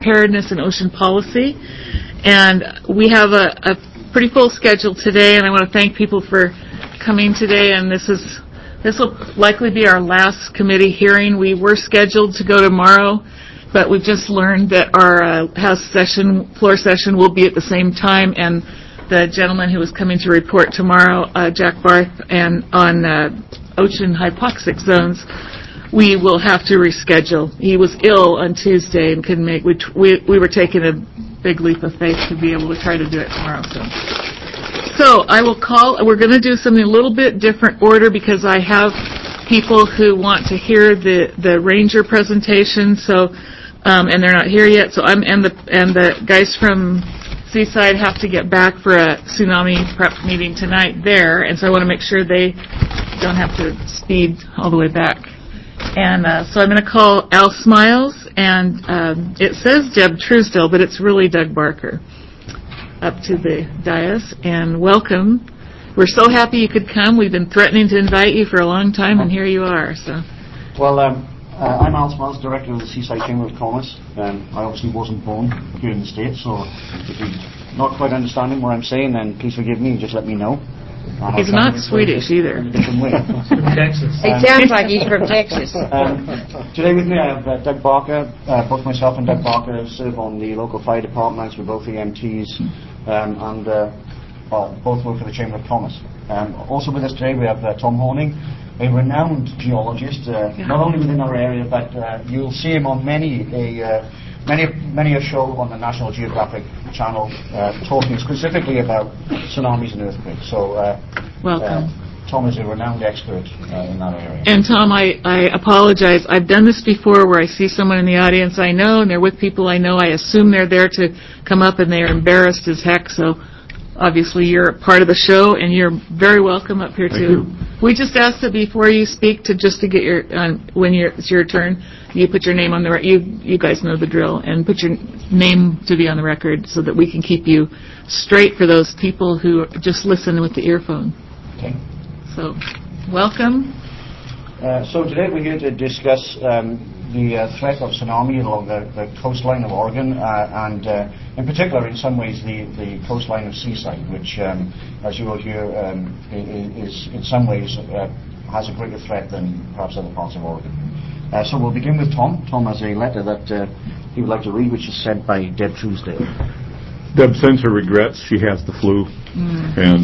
Preparedness and Ocean Policy. And we have a pretty full schedule today, and I want to thank people for coming today. And this will likely be our last committee hearing. We were scheduled to go tomorrow, but we've just learned that our floor session will be at the same time, and the gentleman who was coming to report tomorrow, Jack Barth, and on ocean hypoxic zones, we will have to reschedule. He was ill on Tuesday and couldn't make. We were taking a big leap of faith to be able to try to do it tomorrow. So I will call. We're going to do something a little bit different order because I have people who want to hear the ranger presentation. So and they're not here yet. So and the guys from Seaside have to get back for a tsunami prep meeting tonight there, and so I want to make sure they don't have to speed all the way back. And so I'm going to call Al Smiles, and it says Deb Truesdell, but it's really Doug Barker, up to the dais. And welcome. We're so happy you could come. We've been threatening to invite you for a long time, and here you are. So, well, I'm Al Smiles, Director of the Seaside Chamber of Commerce. I obviously wasn't born here in the States, so if you're not quite understanding what I'm saying, then please forgive me and just let me know. He's not Swedish either. Texas. It sounds like he's from Texas. Today with me I have Doug Barker. Both myself and Doug Barker serve on the local fire departments. We're both EMTs and both work for the Chamber of Commerce. Also with us today we have Tom Horning, a renowned geologist, not only within our area, but you'll see him on many a show on the National Geographic Channel talking specifically about tsunamis and earthquakes. So, welcome. Tom is a renowned expert in that area. And Tom, I apologize. I've done this before where I see someone in the audience I know and they're with people I know. I assume they're there to come up and they're embarrassed as heck. So obviously you're a part of the show and you're very welcome up here too. We just ask that before you speak to get your it's your turn, you put your name on the you guys know the drill, and put your name to be on the record so that we can keep you straight for those people who just listen with the earphone. Okay. So, welcome. So today we're here to discuss the threat of tsunami along the coastline of Oregon, and in particular, in some ways, the coastline of Seaside, which, as you will hear, is in some ways has a greater threat than perhaps other parts of Oregon. So we'll begin with Tom. Tom has a letter that he would like to read, which is sent by Deb Truesdale. Deb sends her regrets. She has the flu, and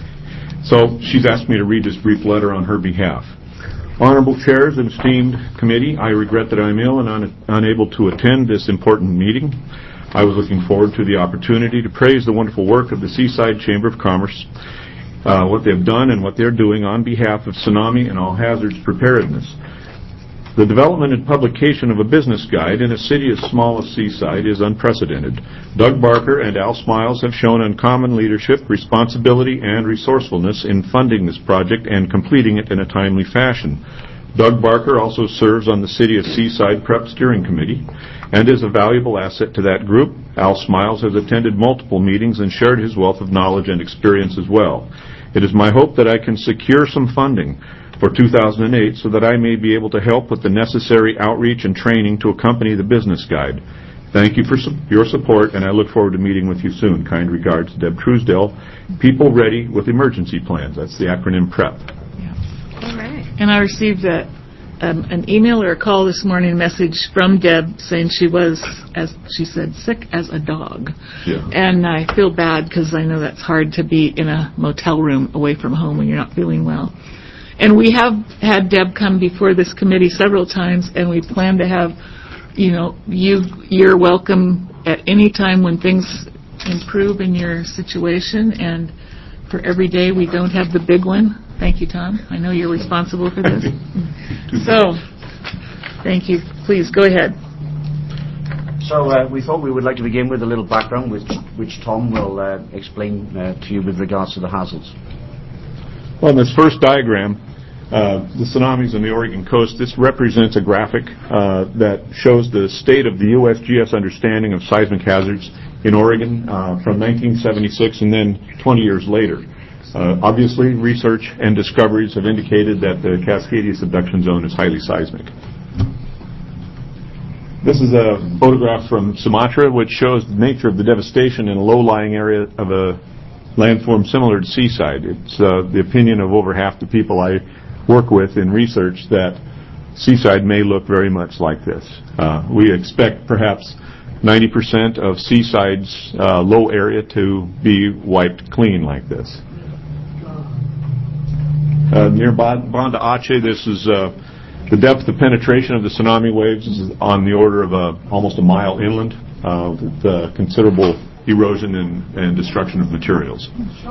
so she's asked me to read this brief letter on her behalf. Honorable chairs and esteemed committee, I regret that I'm ill and unable to attend this important meeting. I was looking forward to the opportunity to praise the wonderful work of the Seaside Chamber of Commerce, what they've done and what they're doing on behalf of tsunami and all hazards preparedness. The development and publication of a business guide in a city as small as Seaside is unprecedented. Doug Barker and Al Smiles have shown uncommon leadership, responsibility, and resourcefulness in funding this project and completing it in a timely fashion. Doug Barker also serves on the City of Seaside Prep Steering Committee and is a valuable asset to that group. Al Smiles has attended multiple meetings and shared his wealth of knowledge and experience as well. It is my hope that I can secure some funding for 2008 so that I may be able to help with the necessary outreach and training to accompany the business guide. Thank you for your support, and I look forward to meeting with you soon. Kind regards, Deb Truesdell, People Ready with Emergency Plans. That's the acronym PREP. Yeah. All right. And I received an email or a call this morning, a message from Deb saying she was, as she said, sick as a dog. Yeah. And I feel bad because I know that's hard to be in a motel room away from home when you're not feeling well. And we have had Deb come before this committee several times, and we plan to have, you're welcome at any time when things improve in your situation. And for every day we don't have the big one. Thank you, Tom. I know you're responsible for this. So, thank you. Please, go ahead. So we thought we would like to begin with a little background, which Tom will explain to you with regards to the hazards. Well, in this first diagram, the tsunamis on the Oregon coast, this represents a graphic that shows the state of the USGS understanding of seismic hazards in Oregon from 1976 and then 20 years later. Obviously, research and discoveries have indicated that the Cascadia subduction zone is highly seismic. This is a photograph from Sumatra, which shows the nature of the devastation in a low-lying area of a landform similar to Seaside. It's the opinion of over half the people I work with in research that Seaside may look very much like this. We expect perhaps 90% of Seaside's low area to be wiped clean like this. Near Banda Aceh, this is the depth of penetration of the tsunami waves is on the order of almost a mile inland, with considerable erosion and destruction of materials.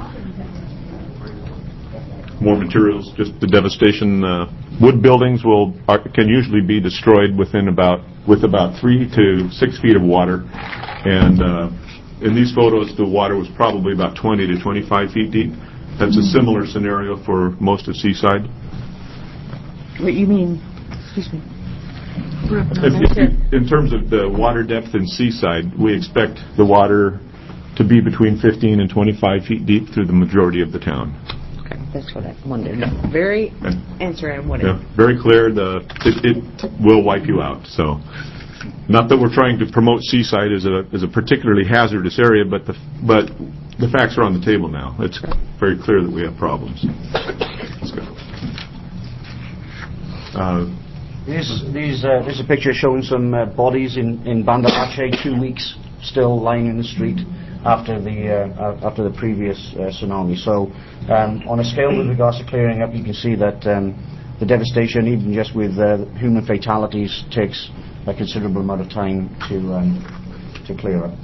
More materials, just the devastation. Wood buildings can usually be destroyed with about 3 to 6 feet of water, and in these photos, the water was probably about 20 to 25 feet deep. That's a similar scenario for most of Seaside. What you mean? Excuse me. In terms of the water depth in Seaside, we expect the water to be between 15 and 25 feet deep through the majority of the town. Okay, that's what I wondered. Very answer I wanted. Yeah, very clear. It will wipe you out. So, not that we're trying to promote Seaside as a particularly hazardous area, but the facts are on the table now. It's very clear that we have problems. Let's go. This is a picture showing some bodies in Banda Aceh, 2 weeks still lying in the street after the previous tsunami. So, on a scale with regards to clearing up, you can see that the devastation, even just with human fatalities, takes a considerable amount of time to clear up.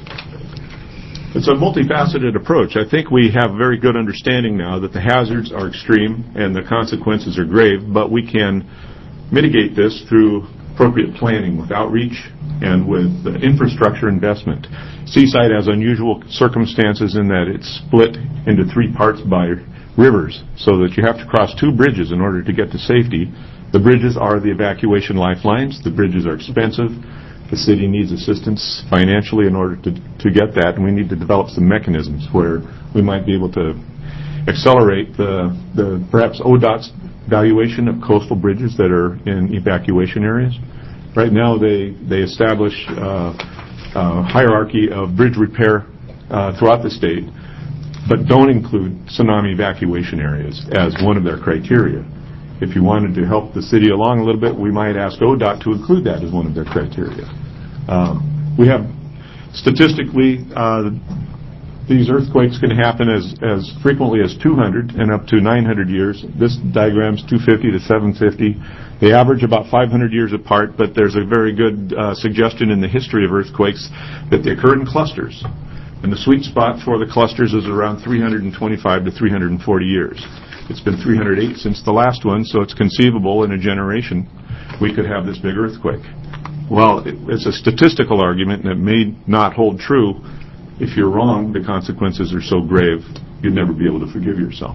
It's a multifaceted approach. I think we have a very good understanding now that the hazards are extreme and the consequences are grave, but we can mitigate this through appropriate planning with outreach and with infrastructure investment. Seaside has unusual circumstances in that it's split into 3 parts by rivers, so that you have to cross 2 bridges in order to get to safety. The bridges are the evacuation lifelines. The bridges are expensive. The city needs assistance financially in order to get that, and we need to develop some mechanisms where we might be able to accelerate the perhaps ODOT's valuation of coastal bridges that are in evacuation areas. Right now, they establish a hierarchy of bridge repair throughout the state, but don't include tsunami evacuation areas as one of their criteria. If you wanted to help the city along a little bit, we might ask ODOT to include that as one of their criteria. We have, statistically, these earthquakes can happen as frequently as 200 and up to 900 years. This diagram's 250 to 750. They average about 500 years apart, but there's a very good suggestion in the history of earthquakes that they occur in clusters. And the sweet spot for the clusters is around 325 to 340 years. It's been 308 since the last one, so it's conceivable in a generation we could have this big earthquake. Well, it's a statistical argument, and it may not hold true. If you're wrong, the consequences are so grave, you'd never be able to forgive yourself.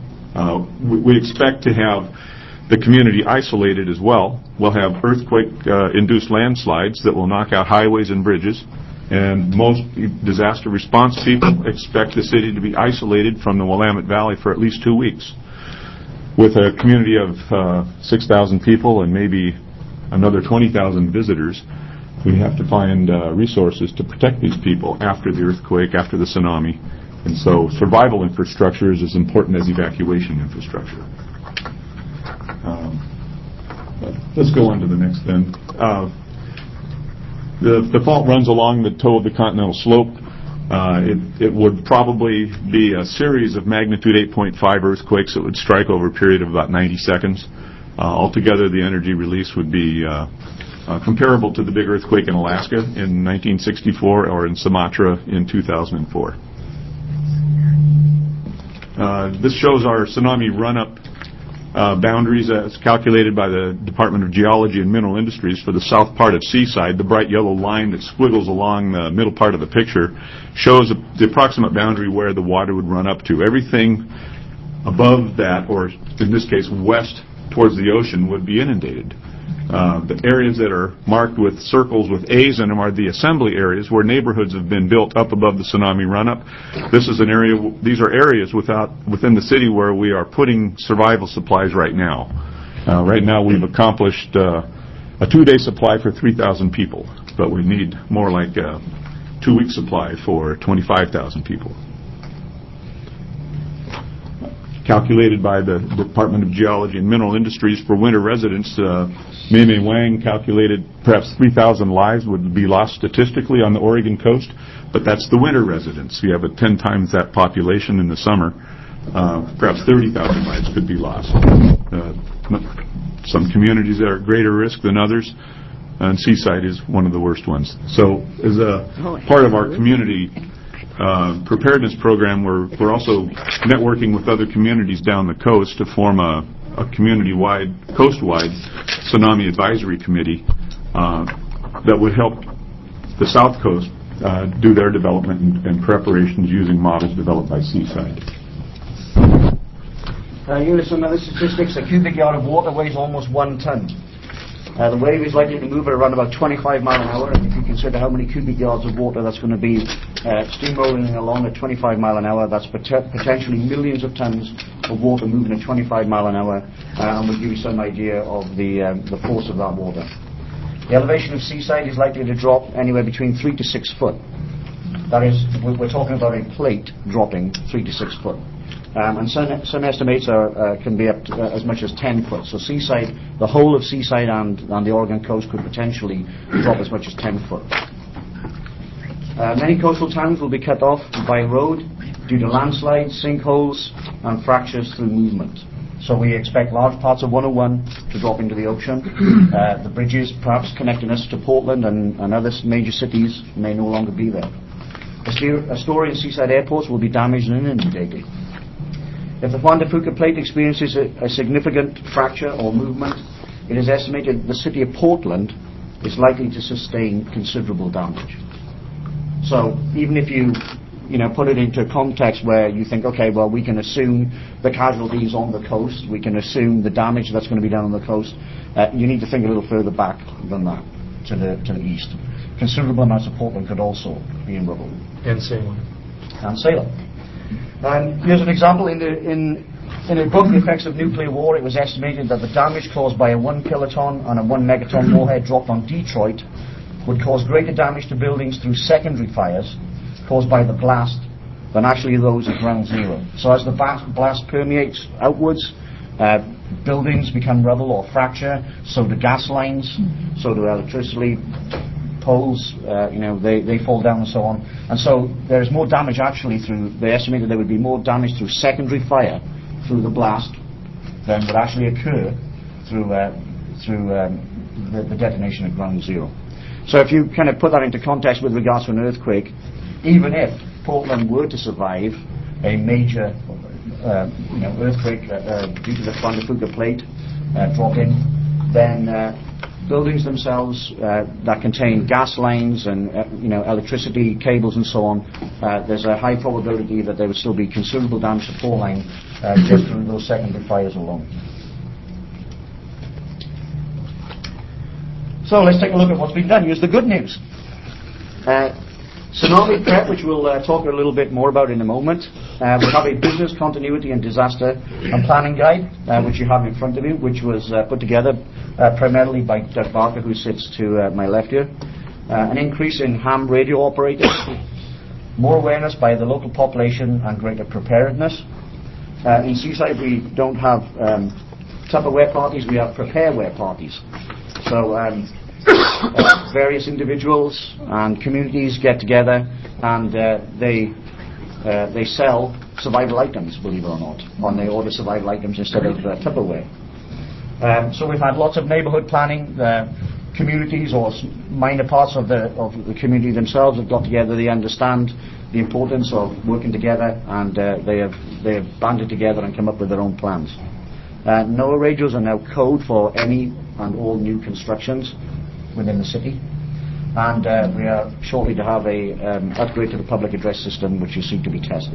We expect to have the community isolated as well. We'll have earthquake-induced landslides that will knock out highways and bridges. And most disaster response people expect the city to be isolated from the Willamette Valley for at least 2 weeks. With a community of 6,000 people and maybe another 20,000 visitors, we have to find resources to protect these people after the earthquake, after the tsunami. And so survival infrastructure is as important as evacuation infrastructure. Let's go on to the next then. The fault runs along the toe of the continental slope. It would probably be a series of magnitude 8.5 earthquakes that would strike over a period of about 90 seconds. Altogether, the energy release would be comparable to the big earthquake in Alaska in 1964 or in Sumatra in 2004. This shows our tsunami run-up boundaries as calculated by the Department of Geology and Mineral Industries for the south part of Seaside. The bright yellow line that squiggles along the middle part of the picture shows the approximate boundary where the water would run up to. Everything above that, or in this case west towards the ocean, would be inundated. The areas that are marked with circles with A's in them are the assembly areas where neighborhoods have been built up above the tsunami run-up. These are areas within the city where we are putting survival supplies right now. Right now we've accomplished a 2-day supply for 3,000 people, but we need more like a 2-week supply for 25,000 people. Calculated by the Department of Geology and Mineral Industries for winter residents, Mei Mei Wang calculated perhaps 3,000 lives would be lost statistically on the Oregon coast, but that's the winter residents. You have 10 times that population in the summer. Perhaps 30,000 lives could be lost. Some communities are at greater risk than others, and Seaside is one of the worst ones. So as a part of our community preparedness program, we're also networking with other communities down the coast to form a community-wide, coast-wide tsunami advisory committee that would help the South Coast do their development and preparations using models developed by Seaside. Here are some other statistics. A cubic yard of water weighs almost 1 ton. The wave is likely to move at around about 25 miles an hour, and if you consider how many cubic yards of water that's going to be steamrolling along at 25 miles an hour, that's potentially millions of tons of water moving at 25 miles an hour, and will give you some idea of the force of that water. The elevation of Seaside is likely to drop anywhere between 3 to 6 foot. That is, we're talking about a plate dropping 3 to 6 foot. And some estimates can be up to as much as 10 foot. So Seaside, the whole of Seaside and the Oregon coast could potentially drop as much as 10 foot. Many coastal towns will be cut off by road due to landslides, sinkholes, and fractures through movement. So we expect large parts of 101 to drop into the ocean. The bridges, perhaps connecting us to Portland and other major cities, may no longer be there. Astoria and Seaside airports will be damaged and inundated. If the Juan de Fuca plate experiences a significant fracture or movement, it is estimated the city of Portland is likely to sustain considerable damage. So even if you put it into a context where you think, okay, well, we can assume the casualties on the coast, we can assume the damage that's going to be done on the coast, you need to think a little further back than that, to the east. Considerable amounts of Portland could also be in rubble. And Salem. And Salem. And here's an example. In a book, The Effects of Nuclear War, it was estimated that the damage caused by a 1 kiloton and a 1 megaton warhead dropped on Detroit would cause greater damage to buildings through secondary fires caused by the blast than actually those at ground zero. So as the blast permeates outwards, buildings become rubble or fracture, so do gas lines, so do electricity poles, they fall down and so on. And so there's more damage actually they estimated there would be more damage through secondary fire through the blast than would actually occur through the detonation at ground zero. So if you kind of put that into context with regards to an earthquake, even if Portland were to survive a major earthquake due to the Juan de Fuca plate dropping, then buildings themselves that contain gas lines and electricity cables and so on, there's a high probability that there would still be considerable damage to pole line just through those secondary fires alone. So let's take a look at what's been done. Here's the good news. Tsunami prep, which we'll talk a little bit more about in a moment. We have a business continuity and disaster and planning guide, which you have in front of you, which was put together primarily by Doug Barker, who sits to my left here. An increase in ham radio operators, more awareness by the local population, and greater preparedness. In Seaside, we don't have Tupperware parties, we have prepareware parties. So various individuals and communities get together and they sell survival items, believe it or not, or they order survival items instead of Tupperware. So we've had lots of neighborhood planning. Communities or minor parts of the community themselves have got together. They understand the importance of working together, and they have banded together and come up with their own plans. NOAA radios are now code for any and all new constructions within the city, and we are shortly to have a upgrade to the public address system, which is soon to be tested.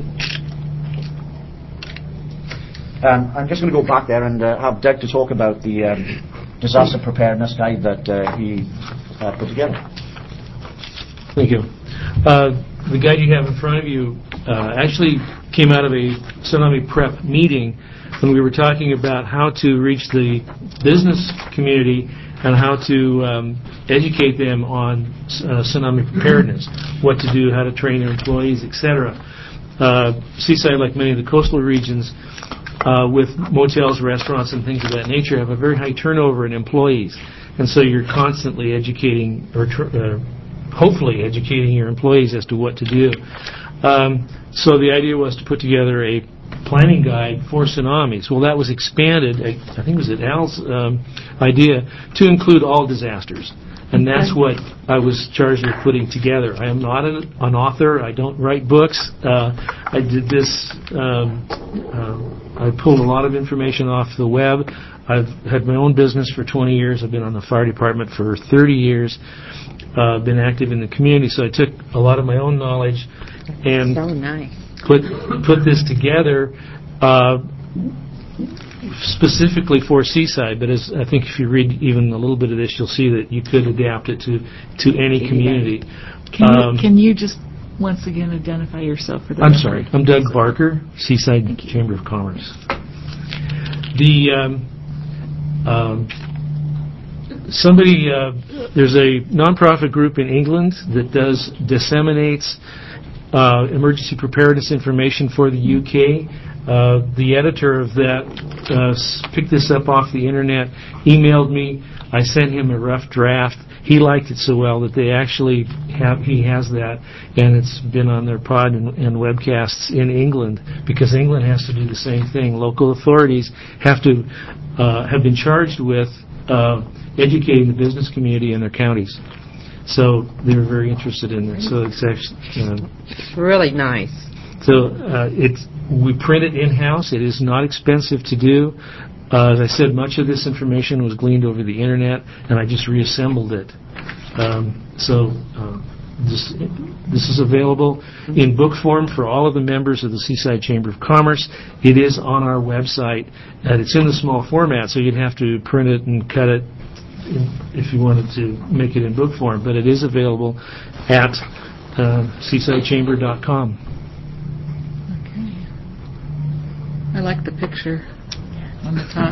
I'm just going to go back there and have Doug to talk about the disaster preparedness guide that he put together. Thank you. The guide you have in front of you actually came out of a tsunami prep meeting when we were talking about how to reach the business community and how to educate them on tsunami preparedness, what to do, how to train their employees, etc. Seaside, like many of the coastal regions, with motels, restaurants, and things of that nature, have a very high turnover in employees. And so you're constantly educating, or hopefully educating your employees as to what to do. So the idea was to put together a planning guide for tsunamis. Well, that was expanded, I think it was Al's idea, to include all disasters. And that's what I was charged with putting together. I am not an author. I don't write books. I did this, I pulled a lot of information off the web. I've had my own business for 20 years. I've been on the fire department for 30 years. Been active in the community, so I took a lot of my own knowledge and So nice. put this together specifically for Seaside. But as I think if you read even a little bit of this, you'll see that you could adapt it to any community. Can you just once again identify yourself for the I'm record? sorry. I'm Doug Barker, Seaside Chamber of Commerce. There's a nonprofit group in England that disseminates emergency preparedness information for the UK. The editor of that picked this up off the internet, emailed me. I sent him a rough draft. He liked it so well that he has that, and it's been on their pod and webcasts in England, because England has to do the same thing. Local authorities have been charged with educating the business community in their counties. So they were very interested in this. So it's actually Really nice. So we print it in-house. It is not expensive to do. As I said, much of this information was gleaned over the internet, and I just reassembled it. This is available in book form for all of the members of the Seaside Chamber of Commerce. It is on our website, and it's in the small format, so you'd have to print it and cut it if you wanted to make it in book form. But it is available at seasidechamber.com. Okay. I like the picture on the top.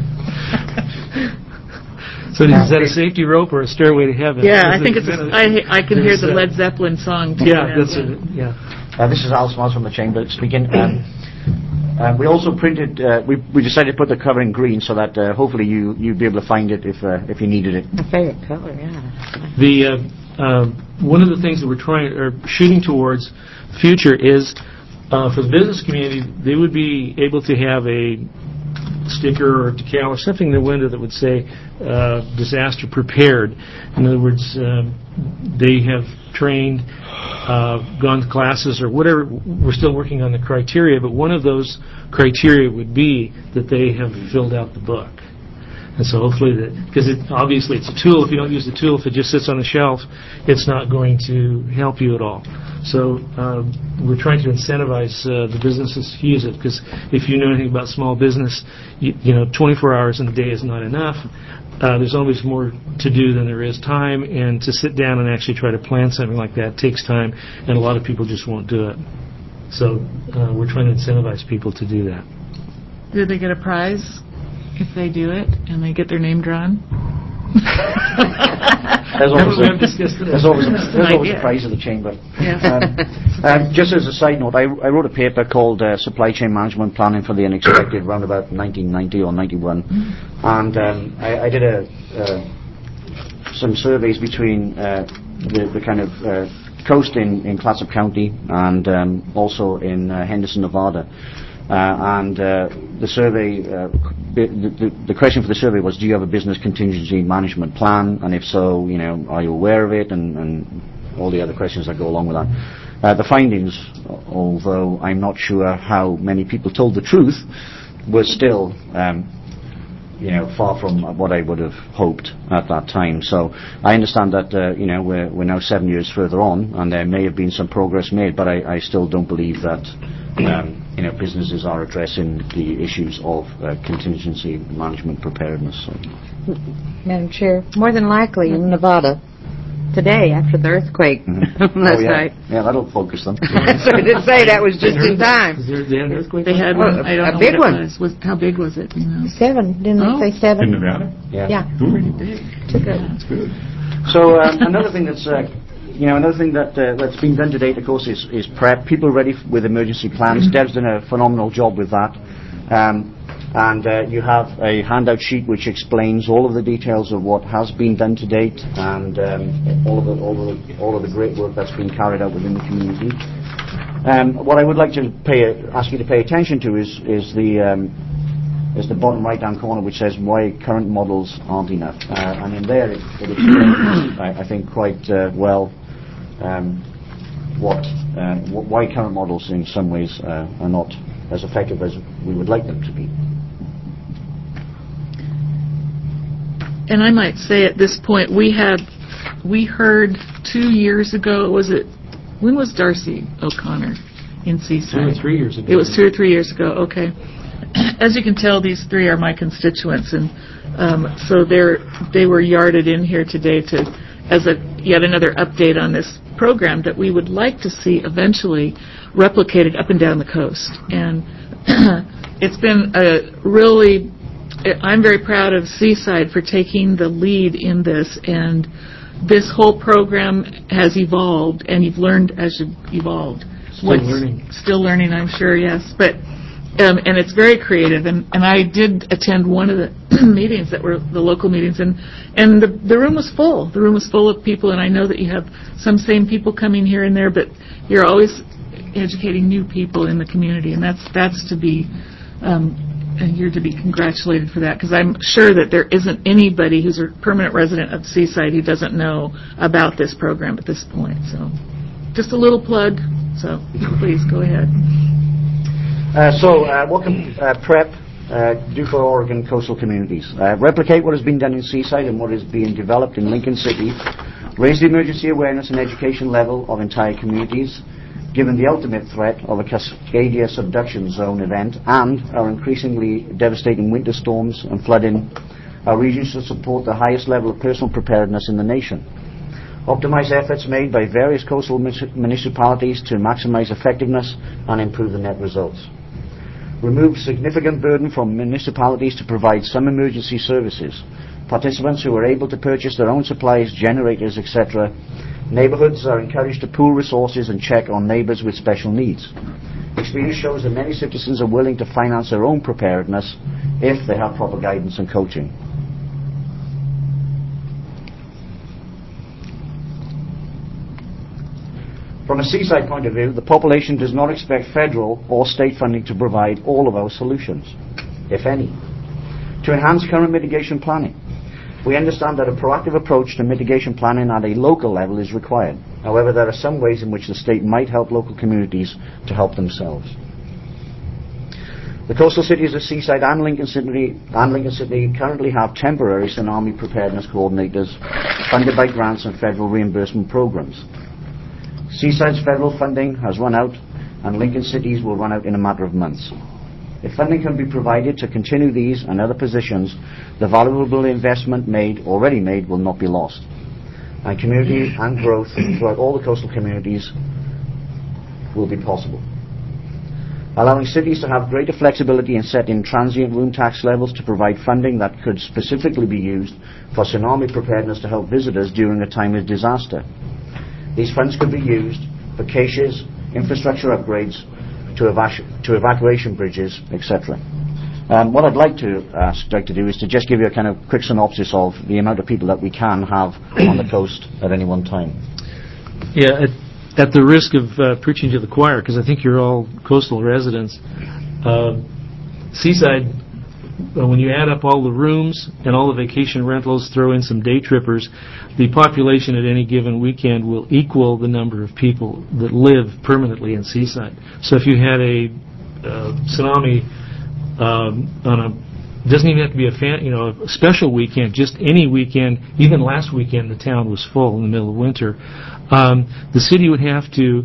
So is that a safety rope or a stairway to heaven? Yeah, I think it's. I can hear the Led Zeppelin song. Yeah, that's it. Yeah. This is Al Smalls from the Chamber speaking. We also printed. We decided to put the cover in green so that hopefully you'd be able to find it if you needed it. My favorite color, yeah. One of the things that we're shooting towards future is for the business community, they would be able to have a sticker or a decal or something in the window that would say disaster prepared. In other words, they have trained, gone to classes or whatever. We're still working on the criteria, but one of those criteria would be that they have filled out the book. And so hopefully because obviously it's a tool. If you don't use the tool, if it just sits on the shelf, it's not going to help you at all. So we're trying to incentivize the businesses to use it, because if you know anything about small business, 24 hours in a day is not enough. There's always more to do than there is time, and to sit down and actually try to plan something like that takes time, and a lot of people just won't do it. So we're trying to incentivize people to do that. Do they get a prize if they do it and they get their name drawn? There's always a prize of the chamber. Yeah. Just as a side note, I wrote a paper called Supply Chain Management Planning for the Unexpected around about 1990 or 91, and I did some surveys between the kind of coast in Clatsop County and also in Henderson, Nevada. The survey, the question for the survey was, do you have a business contingency management plan? And if so, are you aware of it? And all the other questions that go along with that. The findings, although I'm not sure how many people told the truth, were still, far from what I would have hoped at that time. So I understand that, we're now 7 years further on, and there may have been some progress made, but I still don't believe that, businesses are addressing the issues of contingency management preparedness. So. Madam Chair, more than likely in Nevada, today after the earthquake last night. Yeah, that'll focus them. So I did say that was just in time. They had an earthquake? They had one. I don't a know big what one. it was. How big was it? You know? 7, didn't Oh. they say 7? In Nevada? Yeah. Pretty big. Took it. That's good. So another thing that's another thing that's been done to date, of course, is prep. People ready with emergency plans. Deb's done a phenomenal job with that. And you have a handout sheet which explains all of the details of what has been done to date and all of the great work that's been carried out within the community. What I would like to ask you to pay attention to is the bottom right-hand corner, which says why current models aren't enough. And in there it explains, I think, quite well why current models in some ways are not as effective as we would like them to be. And I might say at this point, we heard 2 years ago, when was Darcy O'Connor in Seaside? 2 or 3 years ago. It was 2 or 3 years ago, okay. As you can tell, these 3 are my constituents, and so they were yarded in here today as yet another update on this program that we would like to see eventually replicated up and down the coast. And it's been I'm very proud of Seaside for taking the lead in this, and this whole program has evolved, and you've learned as you've evolved. Still learning, I'm sure, yes. But and it's very creative, and I did attend one of the meetings that were the local meetings, and the room was full. The room was full of people, and I know that you have some same people coming here and there, but you're always educating new people in the community, and that's to be and you're to be congratulated for that, because I'm sure that there isn't anybody who's a permanent resident of Seaside who doesn't know about this program at this point. So just a little plug, so please go ahead. What can PrEP do for Oregon coastal communities? Replicate what has been done in Seaside and what is being developed in Lincoln City, raise the emergency awareness and education level of entire communities, given the ultimate threat of a Cascadia subduction zone event and our increasingly devastating winter storms and flooding. Our region should support the highest level of personal preparedness in the nation. Optimize efforts made by various coastal municipalities to maximize effectiveness and improve the net results. Remove significant burden from municipalities to provide some emergency services. Participants who are able to purchase their own supplies, generators, etc. Neighborhoods are encouraged to pool resources and check on neighbors with special needs. Experience shows that many citizens are willing to finance their own preparedness if they have proper guidance and coaching. From a Seaside point of view, the population does not expect federal or state funding to provide all of our solutions, if any. To enhance current mitigation planning, we understand that a proactive approach to mitigation planning at a local level is required. However, there are some ways in which the state might help local communities to help themselves. The coastal cities of Seaside and Lincoln City currently have temporary tsunami preparedness coordinators funded by grants and federal reimbursement programs. Seaside's federal funding has run out, and Lincoln City's will run out in a matter of months. If funding can be provided to continue these and other positions, the valuable investment already made will not be lost. And community and growth throughout all the coastal communities will be possible. Allowing cities to have greater flexibility in setting transient room tax levels to provide funding that could specifically be used for tsunami preparedness to help visitors during a time of disaster. These funds could be used for caches, infrastructure upgrades, to evacuation bridges, etc. What I'd like to do is to just give you a kind of quick synopsis of the amount of people that we can have on the coast at any one time. Yeah, at the risk of preaching to the choir, because I think you're all coastal residents, Seaside, when you add up all the rooms and all the vacation rentals, throw in some day trippers, the population at any given weekend will equal the number of people that live permanently in Seaside. So if you had a tsunami doesn't even have to be a special weekend, just any weekend, even last weekend the town was full in the middle of winter, the city would have to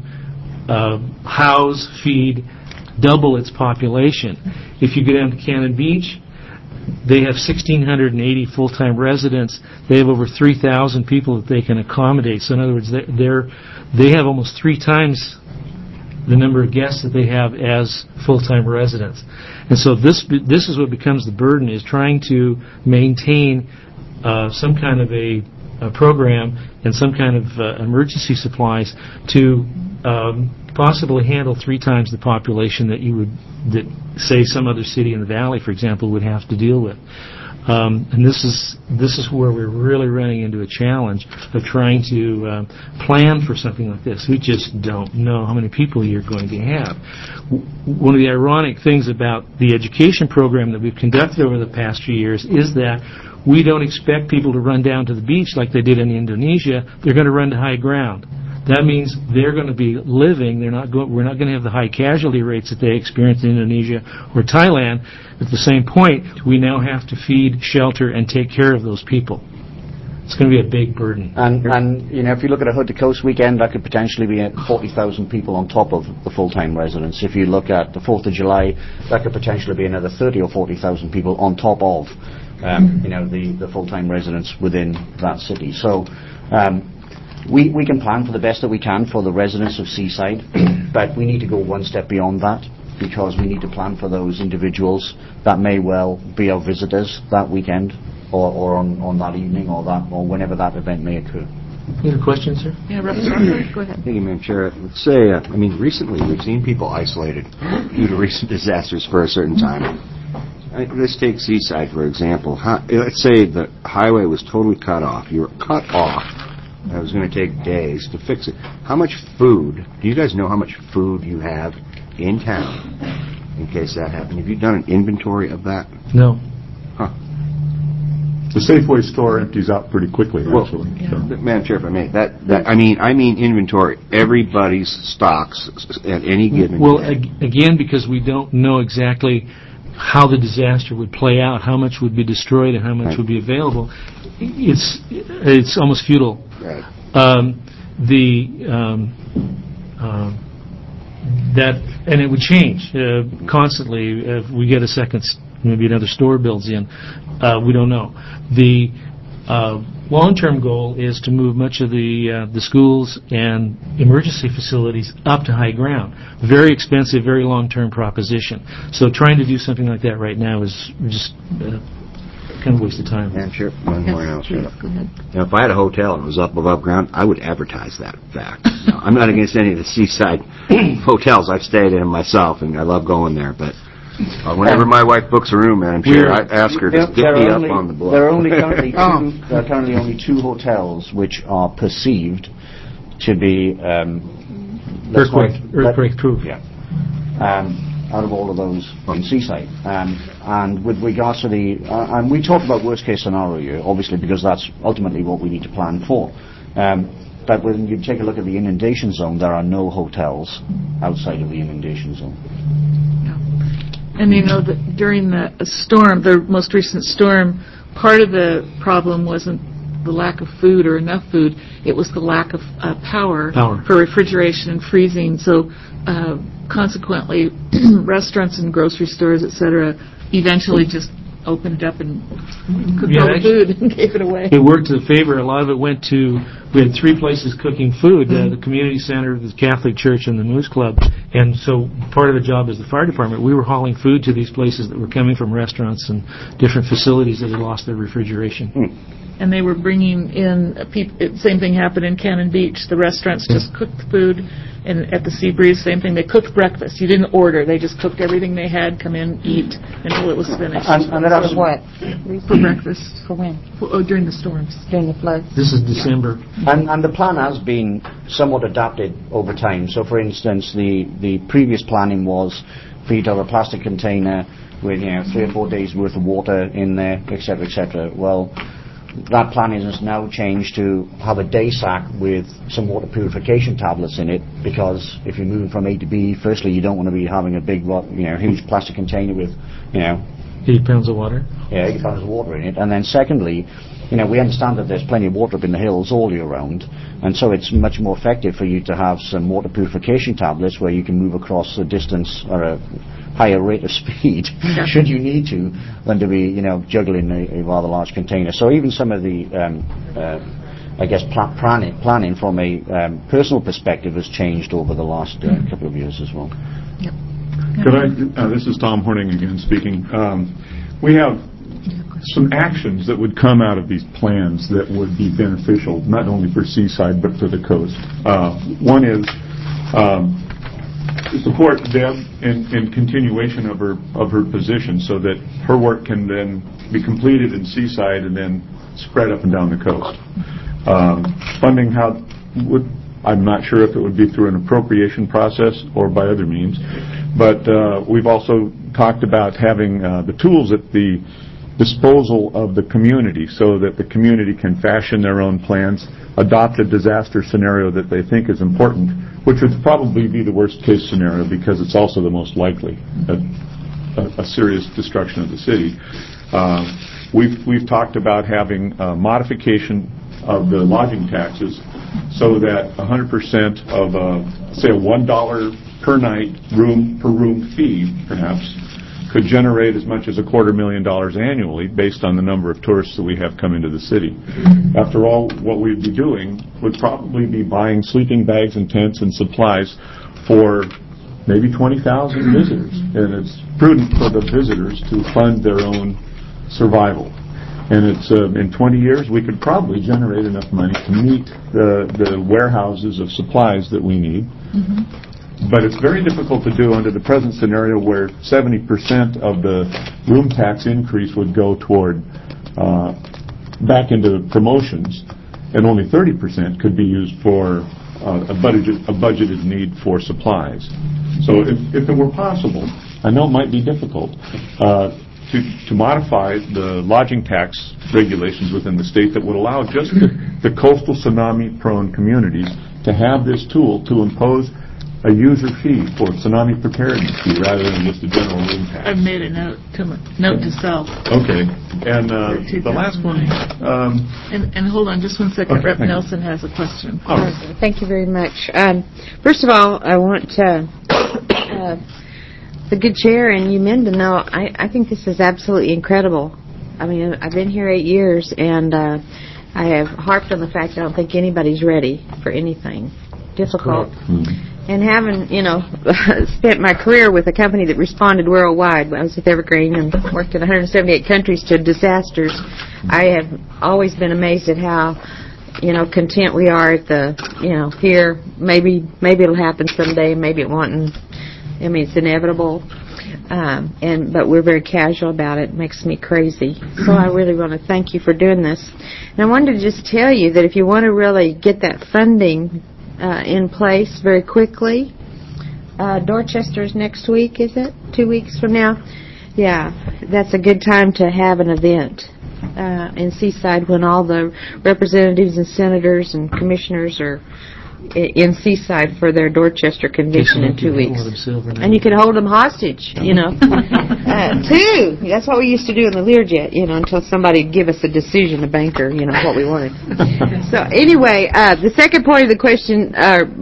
feed double its population. If you go down to Cannon Beach, They have 1,680 full-time residents. They have over 3,000 people that they can accommodate. So in other words, they have almost 3 times the number of guests that they have as full-time residents. And so this is what becomes the burden, is trying to maintain some kind of a program and some kind of emergency supplies to possibly handle 3 times the population that say some other city in the valley, for example, would have to deal with. And this is where we're really running into a challenge of trying to plan for something like this. We just don't know how many people you're going to have. One of the ironic things about the education program that we've conducted over the past few years is that we don't expect people to run down to the beach like they did in Indonesia. They're going to run to high ground. That means they're going to be living. We're not going to have the high casualty rates that they experienced in Indonesia or Thailand. At the same point, we now have to feed, shelter, and take care of those people. It's going to be a big burden. And if you look at a Hood to Coast weekend, that could potentially be 40,000 people on top of the full-time residents. If you look at the 4th of July, that could potentially be another 30 or 40,000 people on top of the full-time residents within that city. So we can plan for the best that we can for the residents of Seaside, but we need to go one step beyond that, because we need to plan for those individuals that may well be our visitors that weekend or on that evening or whenever that event may occur. You have a question, sir? Yeah, Representative, go ahead. Thank you, Madam Chair. Let's say, recently we've seen people isolated due to recent disasters for a certain time. Let's take Seaside, for example. Let's say the highway was totally cut off. You were cut off. It was going to take days to fix it. How much food, do you guys know how much food you have in town in case that happened? Have you done an inventory of that? No. Huh. The Safeway store empties out pretty quickly, actually. Madam Chair, if I may, I mean inventory. Everybody's stocks at any given day. Again, because we don't know exactly how the disaster would play out, how much would be destroyed and how much would be available, it's almost futile. Right. And it would change constantly if we get a second, maybe another store builds in. We don't know. The long-term goal is to move much of the schools and emergency facilities up to high ground. Very expensive, very long-term proposition. So trying to do something like that right now is just kind of a waste of time. Madam Chair, one more announcement. Go ahead. Now, if I had a hotel and it was up above ground, I would advertise that fact. Now, I'm not against any of the seaside hotels. I've stayed in myself, and I love going there. But whenever my wife books a room, Madam Chair, I ask her to get me up on the bluff. There are currently only 2 hotels which are perceived to be earthquake proof. Yeah. Out of all of those in Seaside. And with regards to and we talk about worst case scenario here, obviously, because that's ultimately what we need to plan for. But when you take a look at the inundation zone, there are no hotels outside of the inundation zone. And during the storm, the most recent storm, part of the problem wasn't the lack of food or enough food, it was the lack of power for refrigeration and freezing. So consequently, restaurants and grocery stores, etc., eventually just opened up and cooked all the food and gave it away. It worked to the favor. A lot of it went to, we had 3 places cooking food, the community center, the Catholic Church, and the Moose Club. And so part of the job as the fire department, we were hauling food to these places that were coming from restaurants and different facilities that had lost their refrigeration. And they were bringing in, same thing happened in Cannon Beach. The restaurants just cooked food, and at the Sea Breeze, same thing. They cooked breakfast. You didn't order. They just cooked everything they had, come in, eat until it was finished. And that For what? For breakfast. For when? During the storms. During the floods? This is December. And the plan has been somewhat adapted over time. So, for instance, the previous planning was for you to have a plastic container with 3 or 4 days worth of water in there, etc., etc. Well, that planning has now changed to have a day sack with some water purification tablets in it, because if you're moving from A to B, firstly, you don't want to be having a big, huge plastic container with, 80 pounds of water? Yeah, 80 pounds of water in it. And then secondly, we understand that there's plenty of water up in the hills all year round, and so it's much more effective for you to have some water purification tablets where you can move across a distance or higher rate of speed, should you need to, than to be, juggling a rather large container. So even some of the, I guess, planning from a personal perspective has changed over the last couple of years as well. Yep. This is Tom Horning again speaking. We have some actions that would come out of these plans that would be beneficial, not only for Seaside, but for the coast. One is support Deb in continuation of her position so that her work can then be completed in Seaside and then spread up and down the coast. Funding I'm not sure if it would be through an appropriation process or by other means, but we've also talked about having the tools at the disposal of the community so that the community can fashion their own plans, adopt a disaster scenario that they think is important, which would probably be the worst case scenario because it's also the most likely, a serious destruction of the city. We've talked about having modification of the lodging taxes so that 100% of, say, a $1 per night per room fee, perhaps, could generate as much as $250,000 annually based on the number of tourists that we have come into the city. After all, what we'd be doing would probably be buying sleeping bags and tents and supplies for maybe 20,000 visitors, and it's prudent for the visitors to fund their own survival. And it's in 20 years we could probably generate enough money to meet the warehouses of supplies that we need. Mm-hmm. But it's very difficult to do under the present scenario where 70% of the room tax increase would go toward back into promotions, and only 30% could be used for a budgeted need for supplies. So if it were possible, I know it might be difficult, to modify the lodging tax regulations within the state that would allow just the coastal tsunami-prone communities to have this tool to impose a user fee for tsunami preparedness fee rather than just a general room tax. I've made a note to self. Okay. And the last one... And hold on just one second. Okay, Rep. Nelson has a question. Oh. Thank you very much. First of all, I want to... the good chair and you men to know I think this is absolutely incredible. I mean, I've been here 8 years, and I have harped on the fact I don't think anybody's ready for anything difficult. Mm-hmm. And having, spent my career with a company that responded worldwide, I was with Evergreen and worked in 178 countries to disasters, I have always been amazed at how, content we are at the, here, maybe it'll happen someday, maybe it won't. And, I mean, it's inevitable. But we're very casual about it. It makes me crazy. So I really want to thank you for doing this. And I wanted to just tell you that if you want to really get that funding in place very quickly, Dorchester's next week, is it? 2 weeks from now? Yeah, that's a good time to have an event in Seaside when all the representatives and senators and commissioners are in Seaside for their Dorchester convention in 2 weeks. And you can hold them hostage, too. That's what we used to do in the Learjet, until somebody would give us a decision, a banker, what we wanted. So anyway, the second point of the question,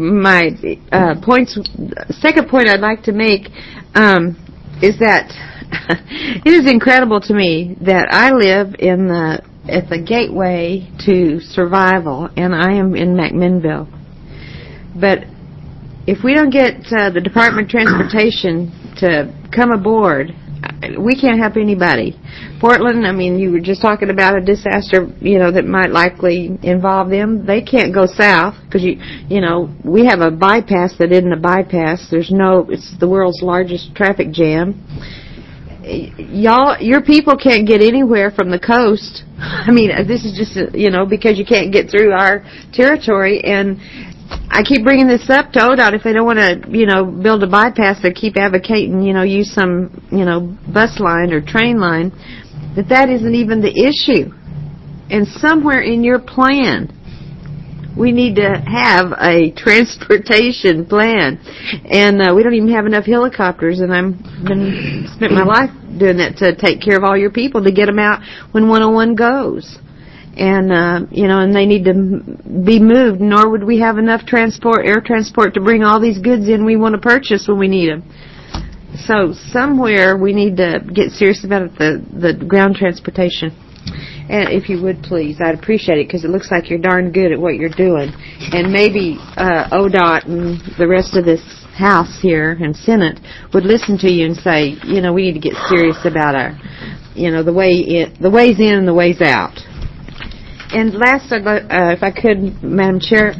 second point I'd like to make is that it is incredible to me that I live at the gateway to survival, and I am in McMinnville. But if we don't get the Department of Transportation to come aboard, we can't help anybody. Portland, I mean, you were just talking about a disaster, that might likely involve them. They can't go south because, we have a bypass that isn't a bypass. It's the world's largest traffic jam. Your people can't get anywhere from the coast. I mean, this is just, because you can't get through our territory. And I keep bringing this up to ODOT. If they don't want to, build a bypass, they keep advocating, use some, bus line or train line. That isn't even the issue. And somewhere in your plan, we need to have a transportation plan. And we don't even have enough helicopters, and I've spent my life doing that to take care of all your people, to get them out when 101 goes. And, and they need to be moved, nor would we have enough air transport to bring all these goods in we want to purchase when we need them. So somewhere we need to get serious about the ground transportation. And if you would please, I'd appreciate it, because it looks like you're darn good at what you're doing. And maybe ODOT and the rest of this House here and Senate would listen to you and say, we need to get serious about our, the ways in and the ways out. And last, if I could, Madam Chair,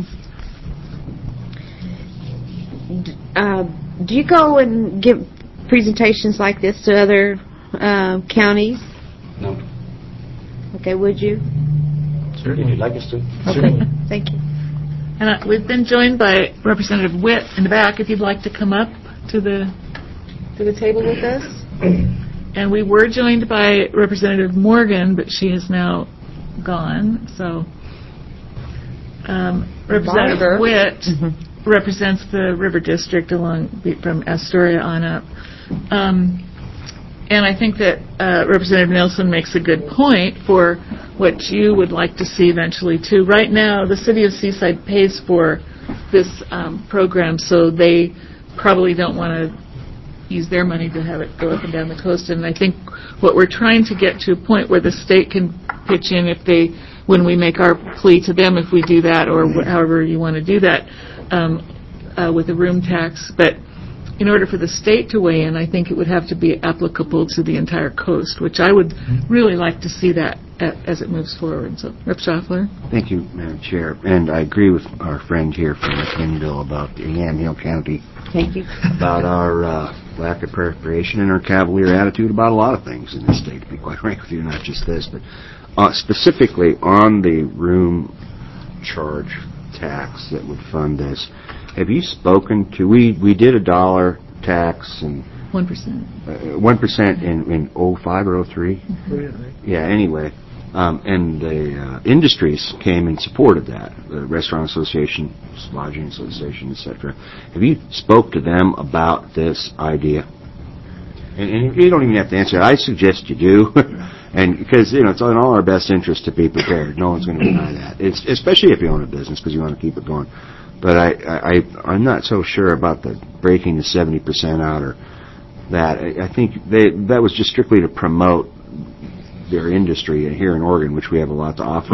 do you go and give presentations like this to other counties? No. Okay, would you? Certainly. If you'd like us to. Okay, thank you. And we've been joined by Representative Witt in the back, if you'd like to come up to the table with us. And we were joined by Representative Morgan, but she is now gone. So Representative Witt represents the River District from Astoria on up. And I think that Representative Nelson makes a good point for what you would like to see eventually, too. Right now, the city of Seaside pays for this program, so they probably don't want to use their money to have it go up and down the coast. And I think what we're trying to get to a point where the state can pitch in when we make our plea to them, if we do that, or however you want to do that, with a room tax. But in order for the state to weigh in, I think it would have to be applicable to the entire coast, which I would really like to see that as it moves forward. So, Rep. Schaffler? Thank you, Madam Chair. And I agree with our friend here from McMinnville about the Yamhill County. Thank you. About our lack of preparation and our cavalier attitude about a lot of things in this state, to be quite frank with you, not just this. But specifically on the room charge tax that would fund this, have you spoken to, we did a dollar tax and 1%. 1% in 05 or 03? Yeah, anyway. And the industries came and supported that, the Restaurant Association, Lodging Association, etc. Have you spoke to them about this idea? And you don't even have to answer it. I suggest you do. And because, it's in all our best interest to be prepared. No one's going to deny that. It's, especially if you own a business, because you want to keep it going. But I'm not so sure about the breaking the 70% out or that. I think that was just strictly to promote their industry here in Oregon, which we have a lot to offer.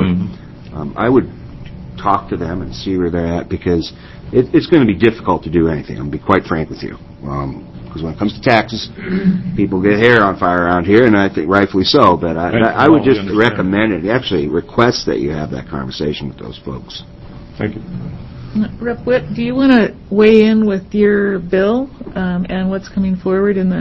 I would talk to them and see where they're at, because it's going to be difficult to do anything. I'm going to be quite frank with you. Because when it comes to taxes, people get hair on fire around here, and I think rightfully so. But I would just recommend it, actually request that you have that conversation with those folks. Thank you. Rep. Witt, do you want to weigh in with your bill and what's coming forward in the,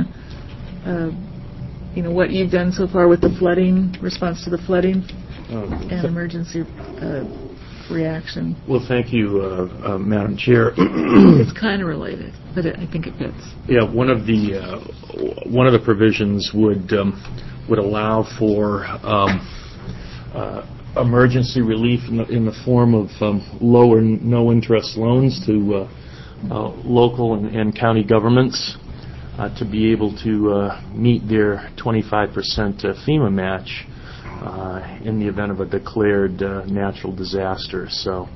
what you've done so far with the flooding, response to the flooding and emergency reaction? Well, thank you, Madam Chair. It's kind of related, but I think it fits. Yeah, one of the provisions would allow for emergency relief in the form of low or no interest loans to local and county governments to be able to meet their 25% FEMA match in the event of a declared natural disaster. So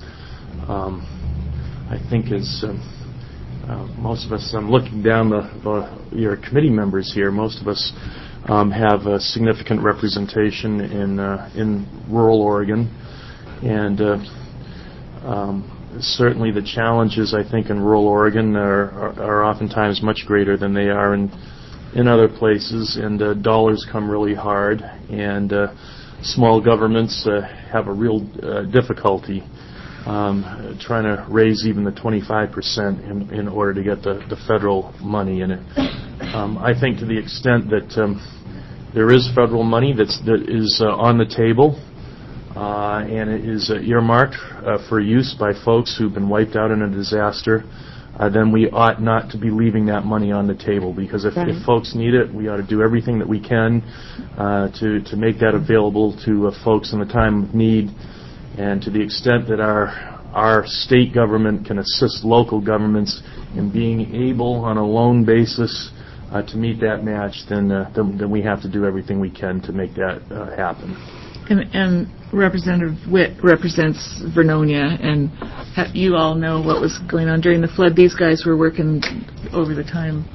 I think as most of us, I'm looking down your committee members here, most of us have a significant representation in rural Oregon, and certainly the challenges, I think, in rural Oregon are oftentimes much greater than they are in other places, and dollars come really hard, and small governments have a real difficulty trying to raise even the 25% in order to get the federal money in it. I think to the extent that there is federal money that is on the table and it is earmarked for use by folks who've been wiped out in a disaster, then we ought not to be leaving that money on the table, because if folks need it, we ought to do everything that we can to make that available to folks in the time of need. And to the extent that our state government can assist local governments in being able, on a loan basis, to meet that match, then we have to do everything we can to make that happen. And Representative Witt represents Vernonia, and you all know what was going on during the flood. These guys were working over the time, but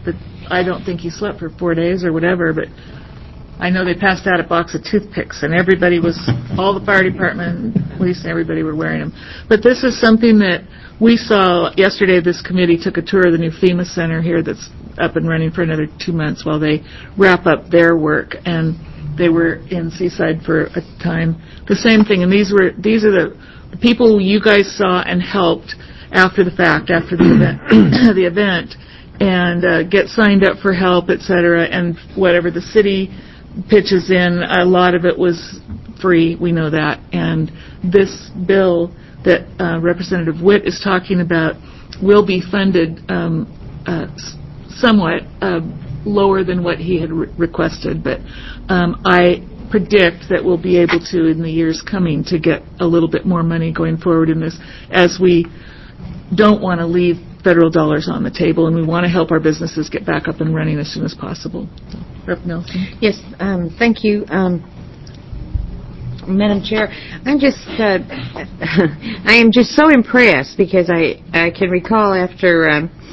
I don't think he slept for 4 days or whatever, but I know they passed out a box of toothpicks, and everybody was, all the fire department, police, and everybody were wearing them. But this is something that we saw yesterday. This committee took a tour of the new FEMA center here that's up and running for another 2 months while they wrap up their work, and they were in Seaside for a time. The same thing, and these are the people you guys saw and helped after the fact, after the event, the event, and get signed up for help, etc. And whatever the city pitches in, a lot of it was free. We know that. And this bill that Representative Witt is talking about will be funded somewhat lower than what he had requested, but I predict that we'll be able to, in the years coming, to get a little bit more money going forward in this, as we don't want to leave federal dollars on the table, and we want to help our businesses get back up and running as soon as possible. So, Rep. Nelson. Yes, thank you, Madam Chair. I'm just, I am just so impressed because I can recall after,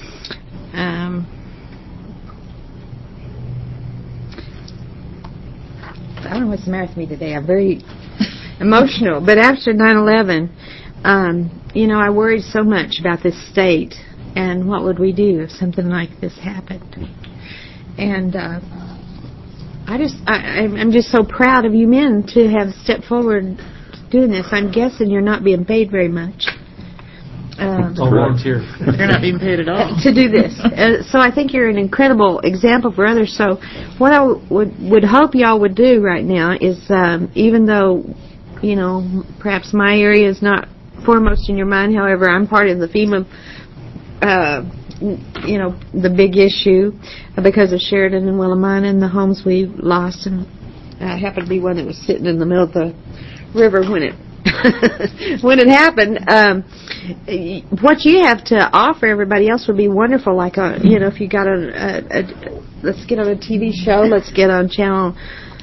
I don't know what's the matter with me today. I'm very emotional. But after 9/11, I worried so much about this state and what would we do if something like this happened. And I'm just so proud of you men to have stepped forward doing this. I'm guessing you're not being paid very much. All volunteer. You're not being paid at all. To do this. So I think you're an incredible example for others. So what I would hope y'all would do right now is, even though, perhaps my area is not foremost in your mind, however, I'm part of the FEMA, the big issue because of Sheridan and Willamina and the homes we lost, and I happened to be one that was sitting in the middle of the river when it when it happened. What you have to offer everybody else would be wonderful. Like, if you got let's get on a TV show. Let's get on channel.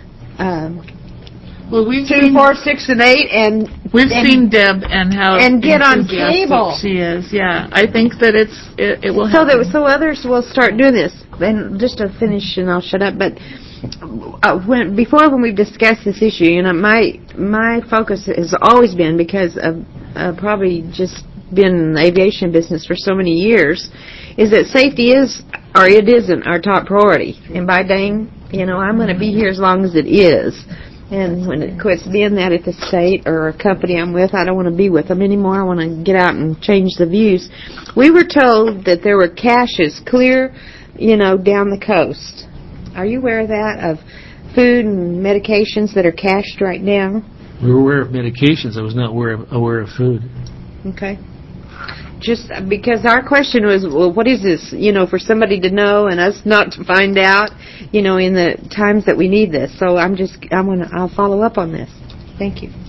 Well, we've 2, 4, 6, and 8, and we've seen Deb and how and get on enthusiastic cable. she is. Yeah, I think that it will help. So others will start doing this. And just to finish, and I'll shut up. But when we've discussed this issue, my focus has always been, because of probably just been in the aviation business for so many years, is that safety is, or it isn't, our top priority. And by dang, I'm going to be here as long as it is. And when it quits being that at the state or a company I'm with, I don't want to be with them anymore. I want to get out and change the views. We were told that there were caches clear, down the coast. Are you aware of that? Of food and medications that are cached right now? We were aware of medications. I was not aware of food. Okay. Just because our question was, well, what is this? For somebody to know and us not to find out, in the times that we need this. So I'll follow up on this. Thank you.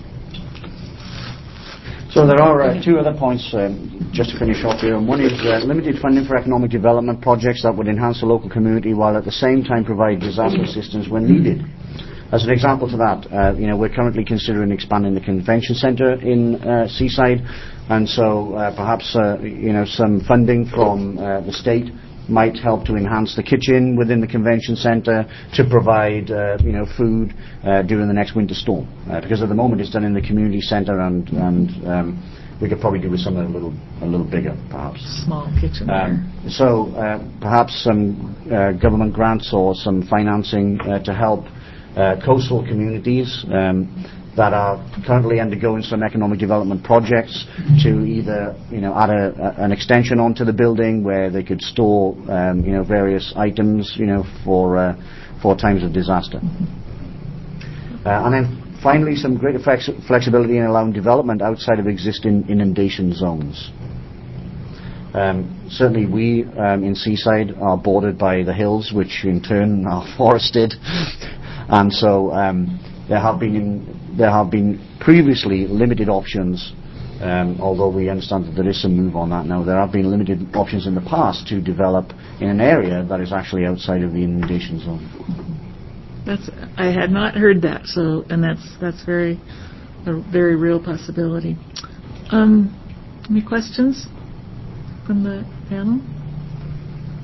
So there are two other points just to finish off here. And one is limited funding for economic development projects that would enhance the local community while at the same time provide disaster assistance when needed. As an example to that, we're currently considering expanding the convention centre in Seaside, and so perhaps some funding from the state might help to enhance the kitchen within the convention centre to provide food during the next winter storm. Because at the moment it's done in the community centre, and we could probably do with something a little bigger, perhaps. Small kitchen. So perhaps some government grants or some financing to help coastal communities that are currently undergoing some economic development projects to either add an extension onto the building where they could store various items for times of disaster. And then finally, some greater flexibility in allowing development outside of existing inundation zones. Certainly we in Seaside are bordered by the hills, which in turn are forested. And so there have been previously limited options, although we understand that there is some move on that now. There have been limited options in the past to develop in an area that is actually outside of the inundation zone. I had not heard that, and that's a very real possibility. Any questions from the panel?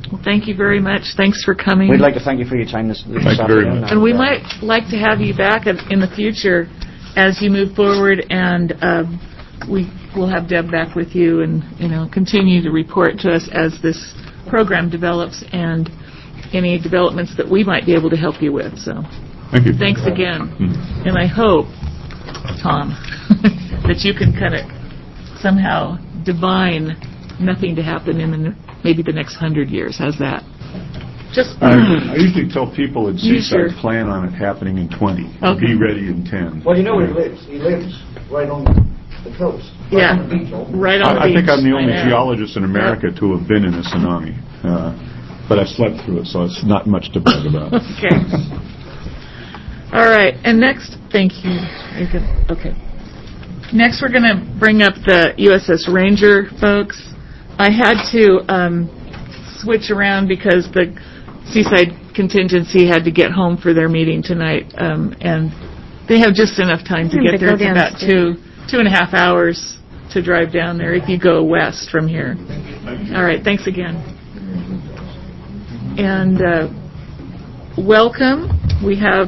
Well, thank you very much. Thanks for coming. We'd like to thank you for your time this Thank you very afternoon. much. And we might like to have you back in the future as you move forward, and we will have Deb back with you, and continue to report to us as this program develops and any developments that we might be able to help you with. So, Thank you. thanks again, and I hope, Tom, that you can kind of somehow divine nothing to happen in maybe the next 100 years. How's that? Just I usually tell people at You Seaside sure? plan on it happening in 20. Okay. Be ready in 10. Well, you know where he lives. He lives right on the coast. Right Yeah. on the beach. right on the I beach. think I'm the only I know. geologist in America to have been in a tsunami. But I slept through it, so it's not much to brag about. Okay. All right. And next, thank you. You're good. Okay. Next, we're going to bring up the USS Ranger folks. I had to switch around because the Seaside contingency had to get home for their meeting tonight, and they have just enough time to get there. It's about 2.5 hours to drive down there if you go west from here. All right. Thanks again. And welcome. We have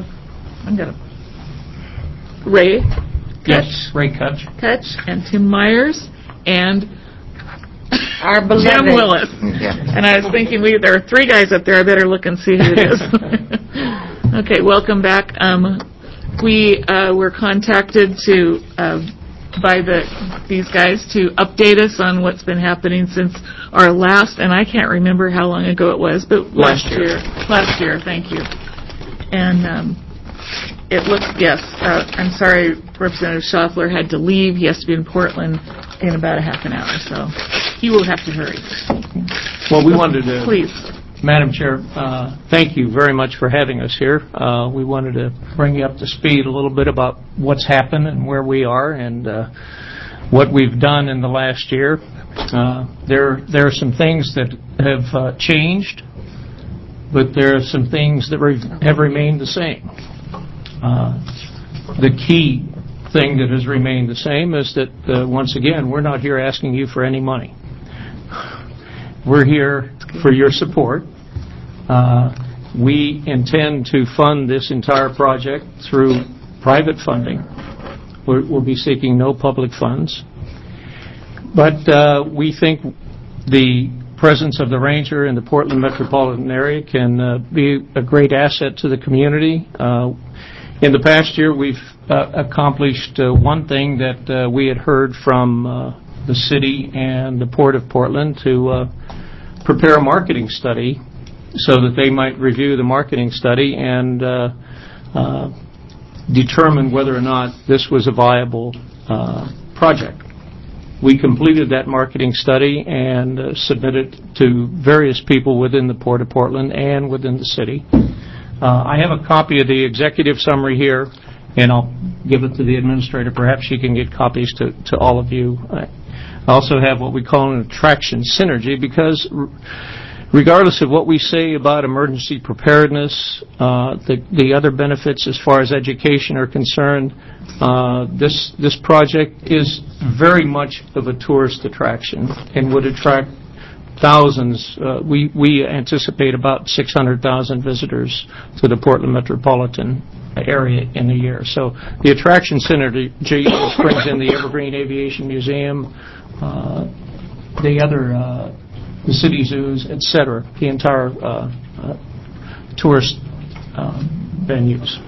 Ray Yes, Ray Kutch. and Tim Myers and Our beloved. Jim Willis. Yeah. And I was thinking there are 3 guys up there. I better look and see who it is. Okay, welcome back. We were contacted by these guys to update us on what's been happening since our last, and I can't remember how long ago it was, but last year. Last year, thank you. And it looks, yes, I'm sorry, Representative Schaffler had to leave. He has to be in Portland in about a half an hour, so he will have to hurry. Well, we wanted to, Please. Madam Chair, thank you very much for having us here. We wanted to bring you up to speed a little bit about what's happened and where we are and what we've done in the last year. There are some things that have changed, but there are some things that have remained the same. The key thing that has remained the same is that, once again, we're not here asking you for any money. We're here for your support. We intend to fund this entire project through private funding. We'll be seeking no public funds. But we think the presence of the Ranger in the Portland metropolitan area can be a great asset to the community. In the past year, we've accomplished one thing that we had heard from the city and the Port of Portland to prepare a marketing study so that they might review the marketing study and determine whether or not this was a viable project. We completed that marketing study and submitted to various people within the Port of Portland and within the city. I have a copy of the executive summary here, and I'll give it to the administrator. Perhaps she can get copies to all of you. I also have what we call an attraction synergy, because regardless of what we say about emergency preparedness, the other benefits as far as education are concerned, this project is very much of a tourist attraction and would attract thousands. We anticipate about 600,000 visitors to the Portland metropolitan area in a year. So the attraction synergy brings in the Evergreen Aviation Museum, the city zoos, etc., the entire tourist venues.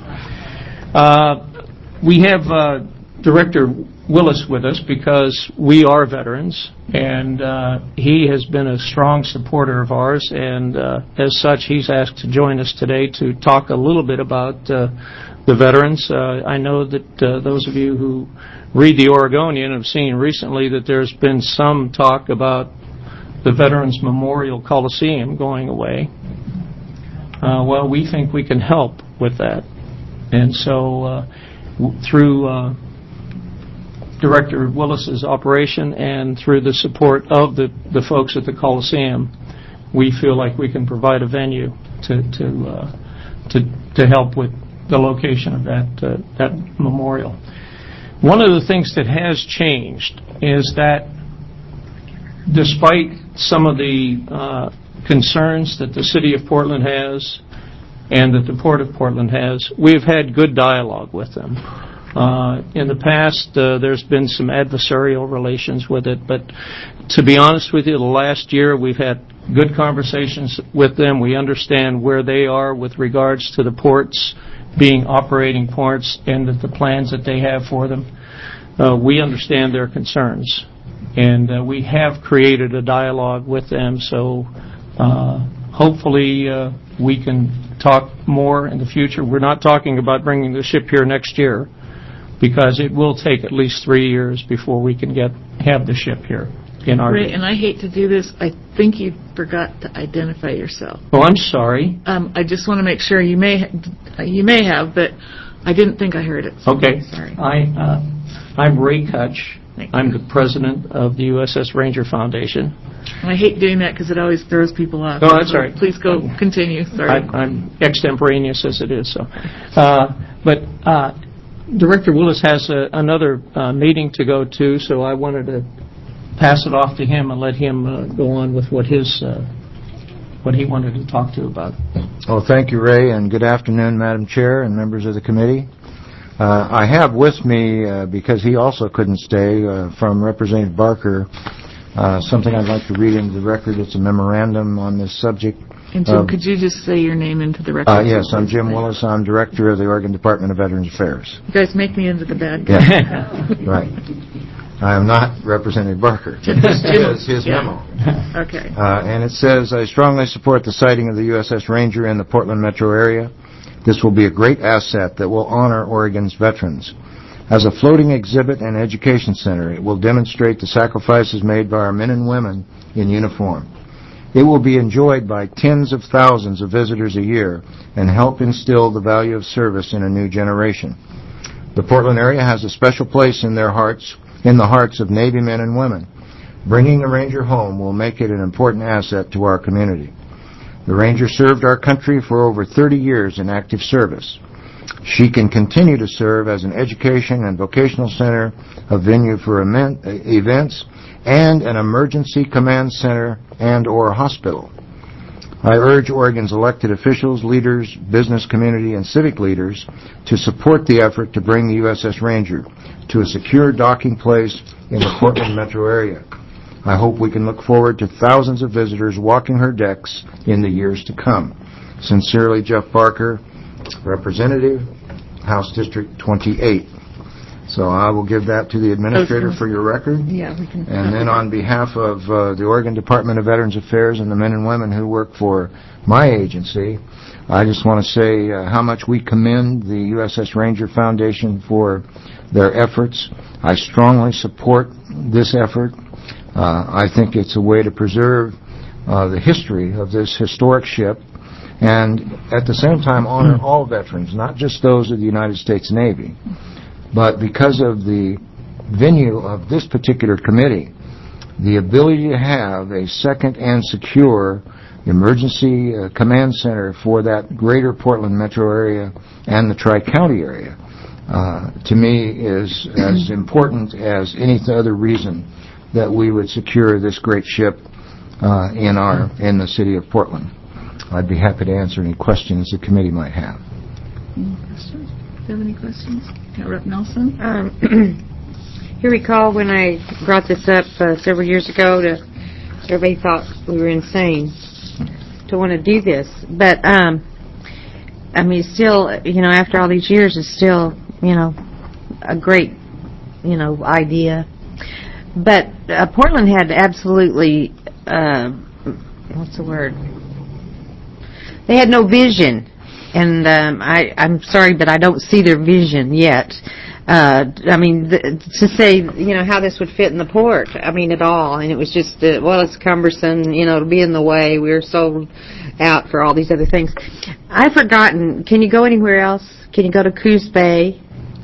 We have Director Willis with us because we are veterans, and he has been a strong supporter of ours, and as such, he's asked to join us today to talk a little bit about the veterans. I know that those of you who read the Oregonian have seen recently that there's been some talk about the Veterans Memorial Coliseum going away. Well, we think we can help with that, and so through Director Willis's operation and through the support of the folks at the Coliseum, we feel like we can provide a venue to help with the location of that memorial. One of the things that has changed is that despite some of the concerns that the City of Portland has and that the Port of Portland has, we've had good dialogue with them. In the past, there's been some adversarial relations with it, but to be honest with you, the last year we've had good conversations with them. We understand where they are with regards to the ports being operating ports and that the plans that they have for them. We understand their concerns, and we have created a dialogue with them, so hopefully we can talk more in the future. We're not talking about bringing the ship here next year, because it will take at least 3 years before we can have the ship here in our... Ray, and I hate to do this, I think you forgot to identify yourself. Oh, I'm sorry. I just want to make sure you may have, but I didn't think I heard it. So Okay. Sorry. I'm Ray Kutch. Thank I'm you. the president of the USS Ranger Foundation. And I hate doing that because it always throws people off. Oh, that's all right. Please continue. Sorry. I'm extemporaneous as it is. So, but Director Willis has another meeting to go to, so I wanted to pass it off to him and let him go on with what he wanted to talk to about. Well, thank you, Ray, and good afternoon, Madam Chair and members of the committee. I have with me, because he also couldn't stay, from Representative Barker, something I'd like to read into the record. It's a memorandum on this subject. And Jim, could you just say your name into the record? Yes, I'm Jim Willis. I'm Director of the Oregon Department of Veterans Affairs. You guys make me into the bad guy. Yeah, right. I am not Representative Barker. It's his memo. Okay. And it says, I strongly support the sighting of the USS Ranger in the Portland metro area. This will be a great asset that will honor Oregon's veterans. As a floating exhibit and education center, it will demonstrate the sacrifices made by our men and women in uniform. It will be enjoyed by tens of thousands of visitors a year and help instill the value of service in a new generation. The Portland area has a special place in the hearts of Navy men and women. Bringing the Ranger home will make it an important asset to our community. The Ranger served our country for over 30 years in active service. She can continue to serve as an education and vocational center, a venue for events, and an emergency command center and/or hospital. I urge Oregon's elected officials, leaders, business community, and civic leaders to support the effort to bring the USS Ranger to a secure docking place in the Portland metro area. I hope we can look forward to thousands of visitors walking her decks in the years to come. Sincerely, Jeff Barker, Representative, House District 28. So I will give that to the administrator for your record. Yeah, we can. And then on behalf of the Oregon Department of Veterans Affairs and the men and women who work for my agency, I just want to say how much we commend the USS Ranger Foundation for their efforts. I strongly support this effort. I think it's a way to preserve the history of this historic ship and at the same time honor all veterans, not just those of the United States Navy. But because of the venue of this particular committee, the ability to have a second and secure emergency command center for that greater Portland metro area and the Tri-County area, to me is as important as any other reason that we would secure this great ship in the city of Portland. I'd be happy to answer any questions the committee might have. Any questions? Do you have any questions? Rep. Nelson? You recall when I brought this up several years ago, everybody thought we were insane to want to do this. But, I mean, still, after all these years, it's still, a great, idea. But Portland had absolutely, what's the word? They had no vision. And I'm sorry, but I don't see their vision yet. I mean, to say, how this would fit in the port, at all. And it was just, it's cumbersome, to be in the way. We were sold out for all these other things. I've forgotten, can you go anywhere else? Can you go to Coos Bay?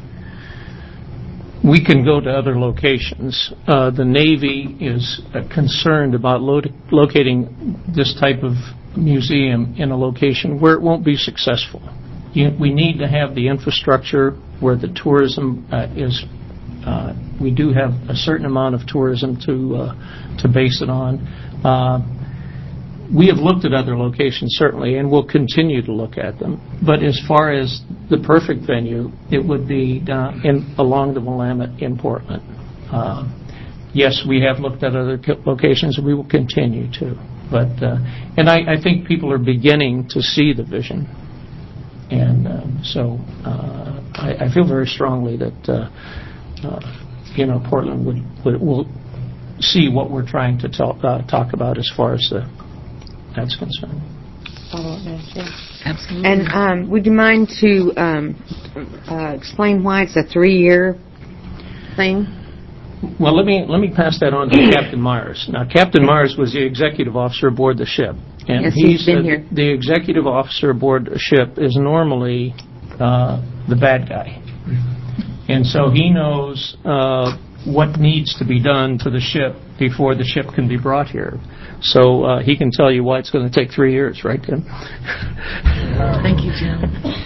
We can go to other locations. The Navy is concerned about locating this type of museum in a location where it won't be successful. We need to have the infrastructure where the tourism is. We do have a certain amount of tourism to base it on. we have looked at other locations, certainly, and will continue to look at them. But as far as the perfect venue, it would be along the Willamette in Portland. Yes, we have looked at other locations, and we will continue to. But and I think people are beginning to see the vision. And so I feel very strongly that Portland will see what we're trying to talk about as far as that's concerned. Absolutely. And would you mind to explain why it's a 3-year thing? Well, let me pass that on to Captain Myers. Now, Captain Myers was the executive officer aboard the ship. And yes, he's been here. The executive officer aboard a ship is normally the bad guy. And so he knows what needs to be done to the ship before the ship can be brought here. So he can tell you why it's going to take 3 years, right, Tim? Thank you, Jim.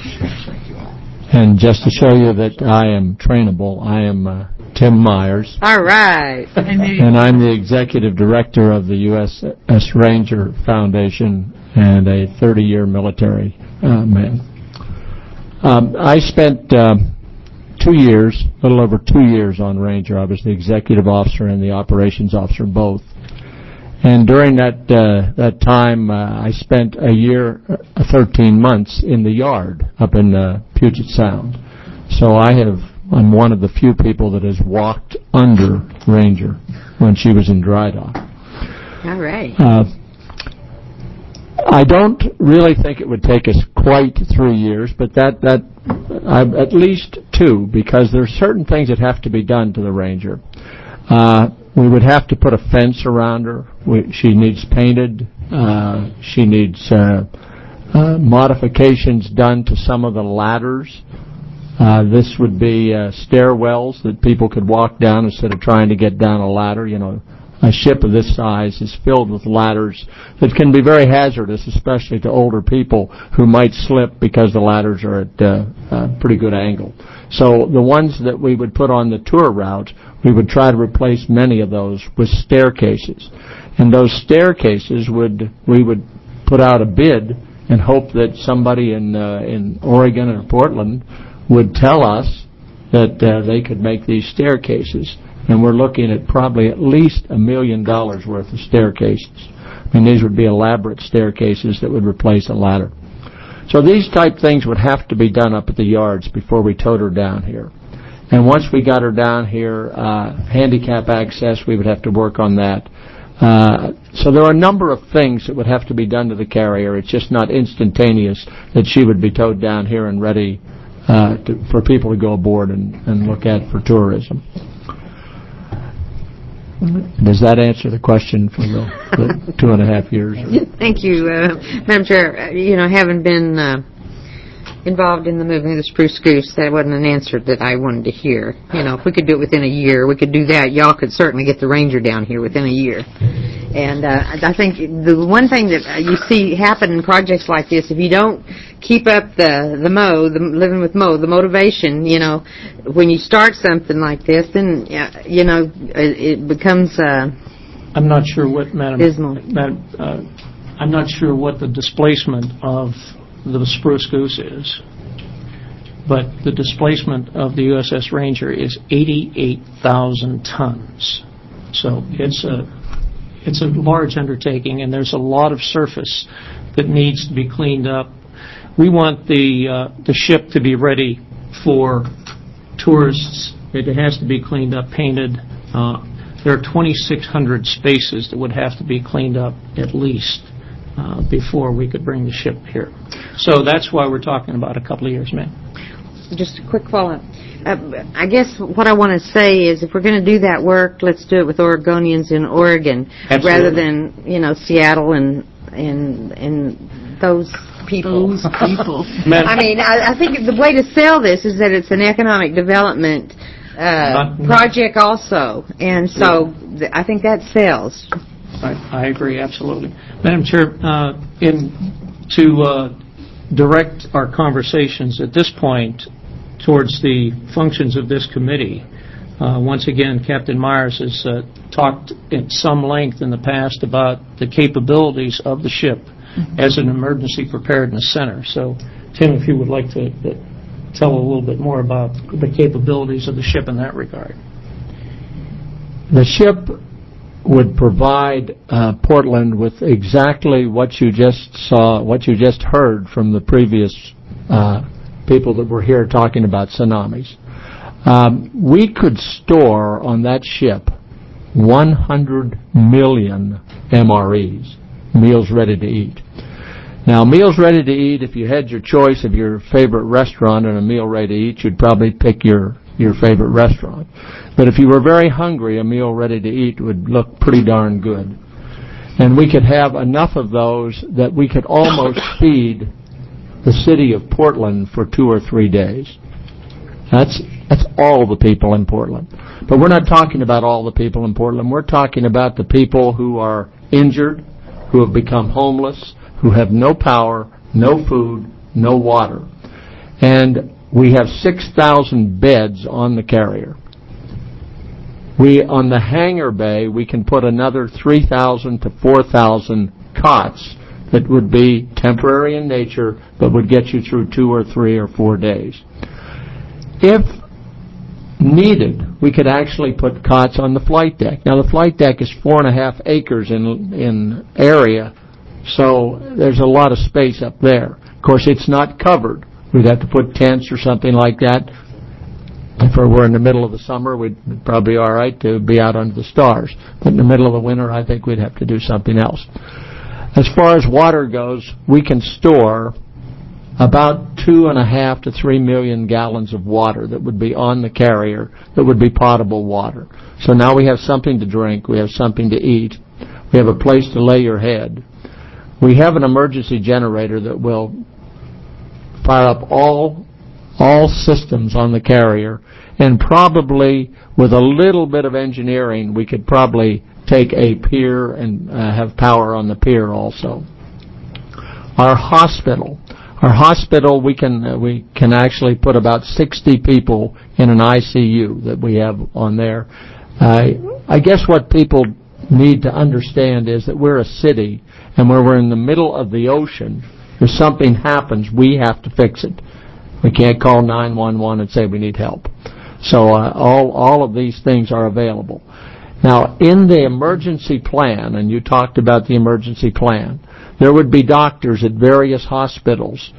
And just to show you that I am trainable, I am Tim Myers. All right. And I'm the executive director of the USS Ranger Foundation and a 30-year military man. I spent 2 years, a little over 2 years on Ranger. I was the executive officer and the operations officer both. And during that time, I spent a year, 13 months in the yard up in Puget Sound. So I'm one of the few people that has walked under Ranger when she was in dry dock. All right. I don't really think it would take us quite 3 years, but at least 2, because there are certain things that have to be done to the Ranger. We would have to put a fence around her. She needs painted. She needs modifications done to some of the ladders. This would be stairwells that people could walk down instead of trying to get down a ladder. A ship of this size is filled with ladders that can be very hazardous, especially to older people who might slip because the ladders are at a pretty good angle. So the ones that we would put on the tour route, we would try to replace many of those with staircases. And those staircases we would put out a bid and hope that somebody in Oregon or Portland would tell us that they could make these staircases. And we're looking at probably at least $1 million worth of staircases. I mean, these would be elaborate staircases that would replace a ladder. So these type things would have to be done up at the yards before we towed her down here. And once we got her down here, handicap access, we would have to work on that. So there are a number of things that would have to be done to the carrier. It's just not instantaneous that she would be towed down here and ready for people to go aboard and look at for tourism. Does that answer the question for the 2.5 years? Thank you, Madam Chair. Having been involved in the moving of the Spruce Goose, that wasn't an answer that I wanted to hear. If we could do it within a year, we could do that. Y'all could certainly get the Ranger down here within a year. And I think the one thing that you see happen in projects like this, if you don't keep up the living with Mo, the motivation, when you start something like this, then, it becomes I'm not sure what, dismal. I'm not sure what the displacement of the Spruce Goose is, but the displacement of the USS Ranger is 88,000 tons. So it's a large undertaking, and there's a lot of surface that needs to be cleaned up. We want the ship to be ready for tourists. It has to be cleaned up, painted. There are 2,600 spaces that would have to be cleaned up at least before we could bring the ship here. So that's why we're talking about a couple of years, ma'am. Just a quick follow-up. I guess what I want to say is if we're going to do that work, let's do it with Oregonians in Oregon. Absolutely. Rather than, Seattle and those people. Those people. I mean, I think the way to sell this is that it's an economic development project also. And so I think that sells. I agree, absolutely. Madam Chair, to direct our conversations at this point towards the functions of this committee, Once again, Captain Myers has talked at some length in the past about the capabilities of the ship as an emergency preparedness center. So, Tim, if you would like to tell a little bit more about the capabilities of the ship in that regard. The ship would provide Portland with exactly what you just saw, what you just heard from the previous people that were here talking about tsunamis. We could store on that ship 100 million MREs, meals ready to eat. Now, meals ready to eat, if you had your choice of your favorite restaurant and a meal ready to eat, you'd probably pick your favorite restaurant. But if you were very hungry, a meal ready to eat would look pretty darn good. And we could have enough of those that we could almost feed the city of Portland for 2 or 3 days. That's all the people in Portland. But we're not talking about all the people in Portland. We're talking about the people who are injured, who have become homeless, who have no power, no food, no water. And we have 6,000 beds on the carrier. On the hangar bay, we can put another 3,000 to 4,000 cots that would be temporary in nature, but would get you through 2 or 3 or 4 days. If needed, we could actually put cots on the flight deck. Now, the flight deck is 4.5 acres in area, so there's a lot of space up there. Of course, it's not covered. We'd have to put tents or something like that. If it were in the middle of the summer, we'd probably be all right to be out under the stars. But in the middle of the winter, I think we'd have to do something else. As far as water goes, we can store about 2.5 to 3 million gallons of water that would be on the carrier, that would be potable water. So now we have something to drink, we have something to eat, we have a place to lay your head. We have an emergency generator that will fire up all systems on the carrier, and probably with a little bit of engineering, we could probably take a pier and have power on the pier also. Our hospital, we can actually put about 60 people in an ICU that we have on there. I guess what people need to understand is that we're a city, and where we're in the middle of the ocean, if something happens, we have to fix it. We can't call 911 and say we need help. So all of these things are available. Now, in the emergency plan, and you talked about the emergency plan, there would be doctors at various hospitals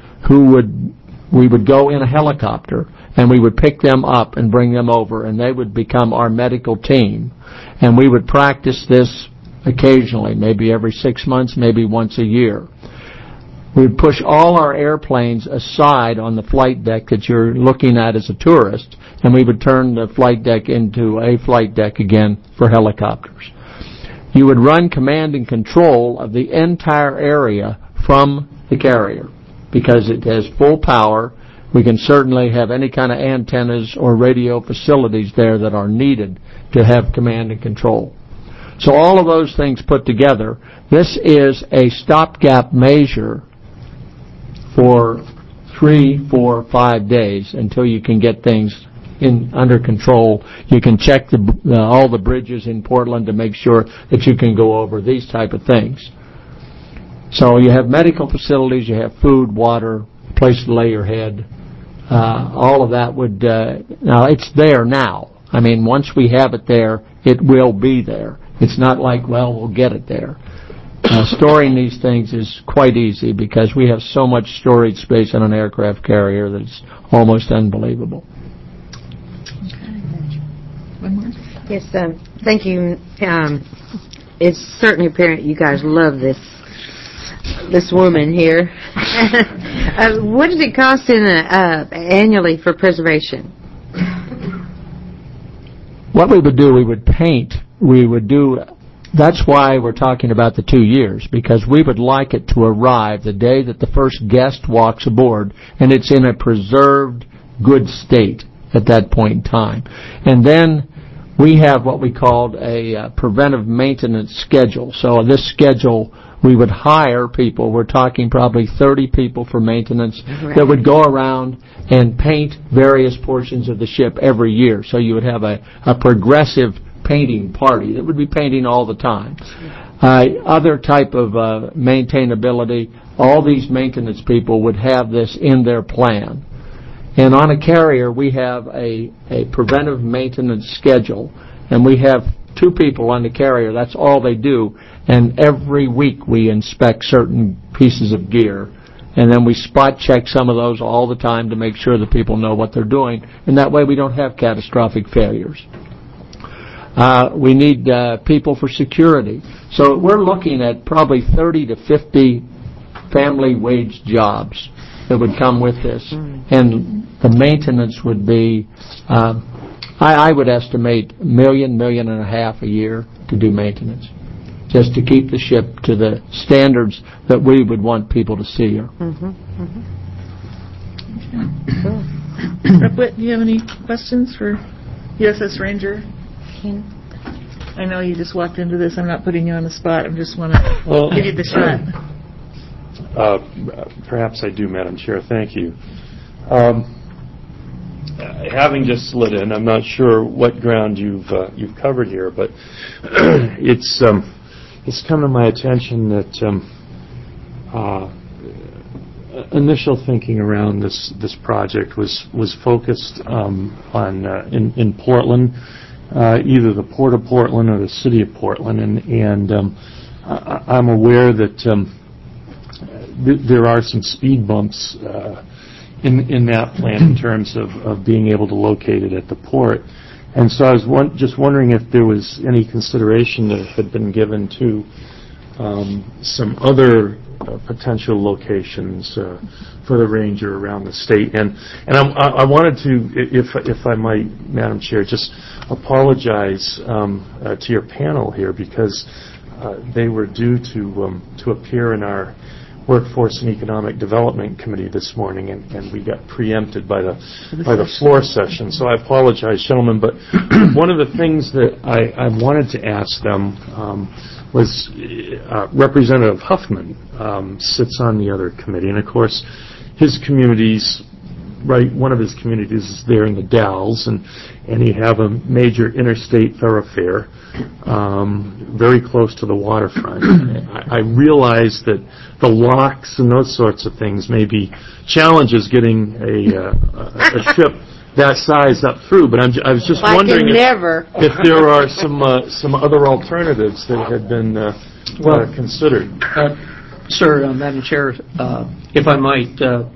we would go in a helicopter, and we would pick them up and bring them over, and they would become our medical team. And we would practice this occasionally, maybe every 6 months, maybe once a year. We would push all our airplanes aside on the flight deck that you're looking at as a tourist, and we would turn the flight deck into a flight deck again for helicopters. You would run command and control of the entire area from the carrier because it has full power. We can certainly have any kind of antennas or radio facilities there that are needed to have command and control. So all of those things put together, this is a stopgap measure for 3, 4, 5 days until you can get things under control. You can check all the bridges in Portland to make sure that you can go over these type of things. So you have medical facilities, you have food, water, place to lay your head. All of that would, now it's there now. I mean, once we have it there, it will be there. It's not like, well, we'll get it there. Storing these things is quite easy because we have so much storage space on an aircraft carrier that it's almost unbelievable. One more? Yes, thank you. It's certainly apparent you guys love this woman here. What does it cost annually for preservation? What we would do, we would paint. That's why we're talking about the 2 years, because we would like it to arrive the day that the first guest walks aboard, and it's in a preserved, good state at that point in time. And then we have what we called a preventive maintenance schedule. So this schedule, we would hire people. We're talking probably 30 people for maintenance that would go around and paint various portions of the ship every year. So you would have a progressive painting party that would be painting all the time. Other type of maintainability, all these maintenance people would have this in their plan. And on a carrier, we have a preventive maintenance schedule, and we have 2 people on the carrier. That's all they do. And every week we inspect certain pieces of gear, and then we spot check some of those all the time to make sure that people know what they're doing, and that way we don't have catastrophic failures. We need people for security. So we're looking at probably 30 to 50 family wage jobs that would come with this. And the maintenance would be, I would estimate $1 million, $1.5 million a year to do maintenance, just to keep the ship to the standards that we would want people to see her. Rep. Witt, do you have any questions for USS Ranger? I know you just walked into this. I'm not putting you on the spot. I just want to give you the shot. Perhaps I do, Madam Chair. Thank you. Having just slid in, I'm not sure what ground you've covered here, but it's come to my attention that initial thinking around this project was focused in Portland, either the Port of Portland or the City of Portland, and I'm aware that there are some speed bumps in that plan in terms of being able to locate it at the port. And so I was just wondering if there was any consideration that had been given to some other potential locations for the Ranger around the state. And I wanted to, if I might, Madam Chair, just apologize to your panel here, because they were due to appear in our Workforce and Economic Development Committee this morning, and we got preempted by the floor session. So I apologize, gentlemen. But one of the things that I wanted to ask them was Representative Huffman sits on the other committee, and of course his communities, right, one of his communities is there in the Dalles, and you have a major interstate thoroughfare very close to the waterfront. I realize that the locks and those sorts of things may be challenges getting a ship that size up through, but I was just wondering if there are some other alternatives that had been considered. Sir, Madam Chair, if I might,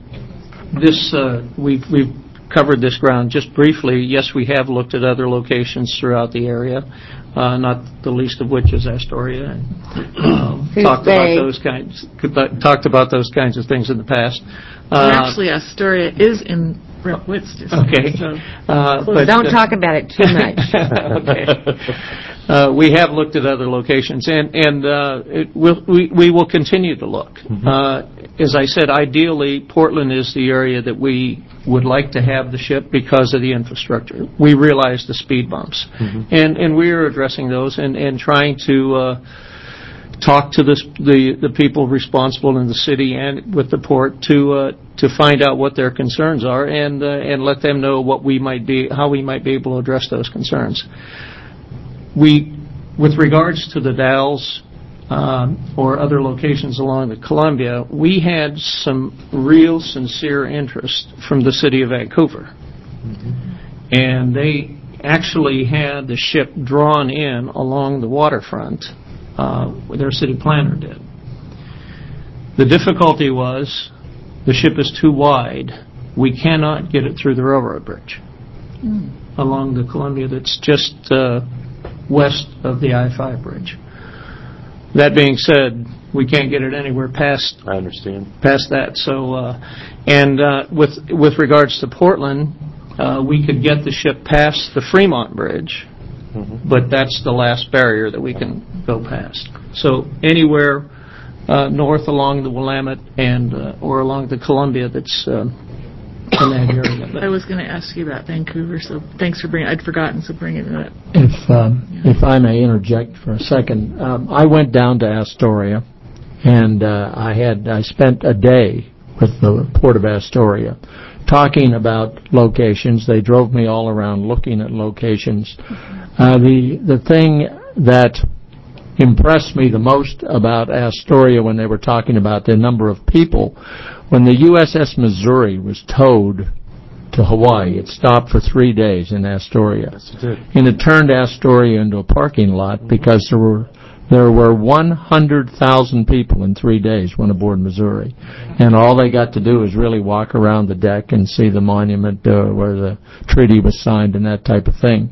we've covered this ground just briefly. Yes, we have looked at other locations throughout the area, not the least of which is Astoria. Talked about those kinds of things in the past. Actually, Astoria is in Rep. Witt's district. Okay. But don't talk about it too much. Okay. We have looked at other locations, and we will continue to look. As I said, ideally, Portland is the area that we would like to have the ship because of the infrastructure. We realize the speed bumps, and we are addressing those and trying to talk to the people responsible in the city and with the port to find out what their concerns are and let them know how we might be able to address those concerns. With regards to the Dalles or other locations along the Columbia, we had some real sincere interest from the city of Vancouver, and they actually had the ship drawn in along the waterfront. Their city planner did. The difficulty was the ship is too wide. We cannot get it through the railroad bridge along the Columbia that's just west of the I-5 bridge. That being said, we can't get it anywhere past. I understand. Past that. So, with regards to Portland, we could get the ship past the Fremont Bridge, but that's the last barrier that we can go past. So anywhere north along the Willamette and or along the Columbia that's in that area. I was going to ask you about Vancouver, so thanks for bringing. I'd forgotten, so bringing it up. If I may interject for a second, I went down to Astoria, and I spent a day with the Port of Astoria talking about locations. They drove me all around looking at locations. The thing that impressed me the most about Astoria when they were talking about the number of people, when the USS Missouri was towed to Hawaii, it stopped for 3 days in Astoria. Yes, it did. And it turned Astoria into a parking lot because there were 100,000 people in 3 days went aboard Missouri. And all they got to do was really walk around the deck and see the monument where the treaty was signed and that type of thing.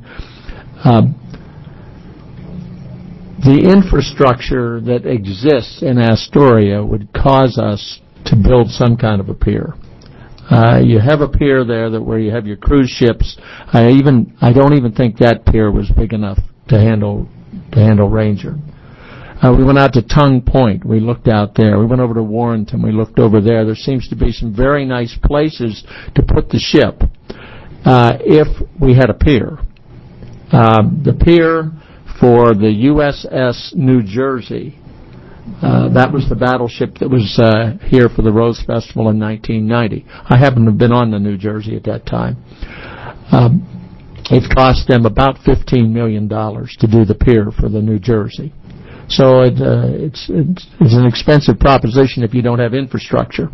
The infrastructure that exists in Astoria would cause us to build some kind of a pier. You have a pier there where you have your cruise ships. I don't even think that pier was big enough to handle Ranger. We went out to Tongue Point. We looked out there. We went over to Warrenton. We looked over there. There seems to be some very nice places to put the ship if we had a pier. The pier for the USS New Jersey, that was the battleship that was here for the Rose Festival in 1990. I happened to have been on the New Jersey at that time. It cost them about $15 million to do the pier for the New Jersey. So it's an expensive proposition if you don't have infrastructure.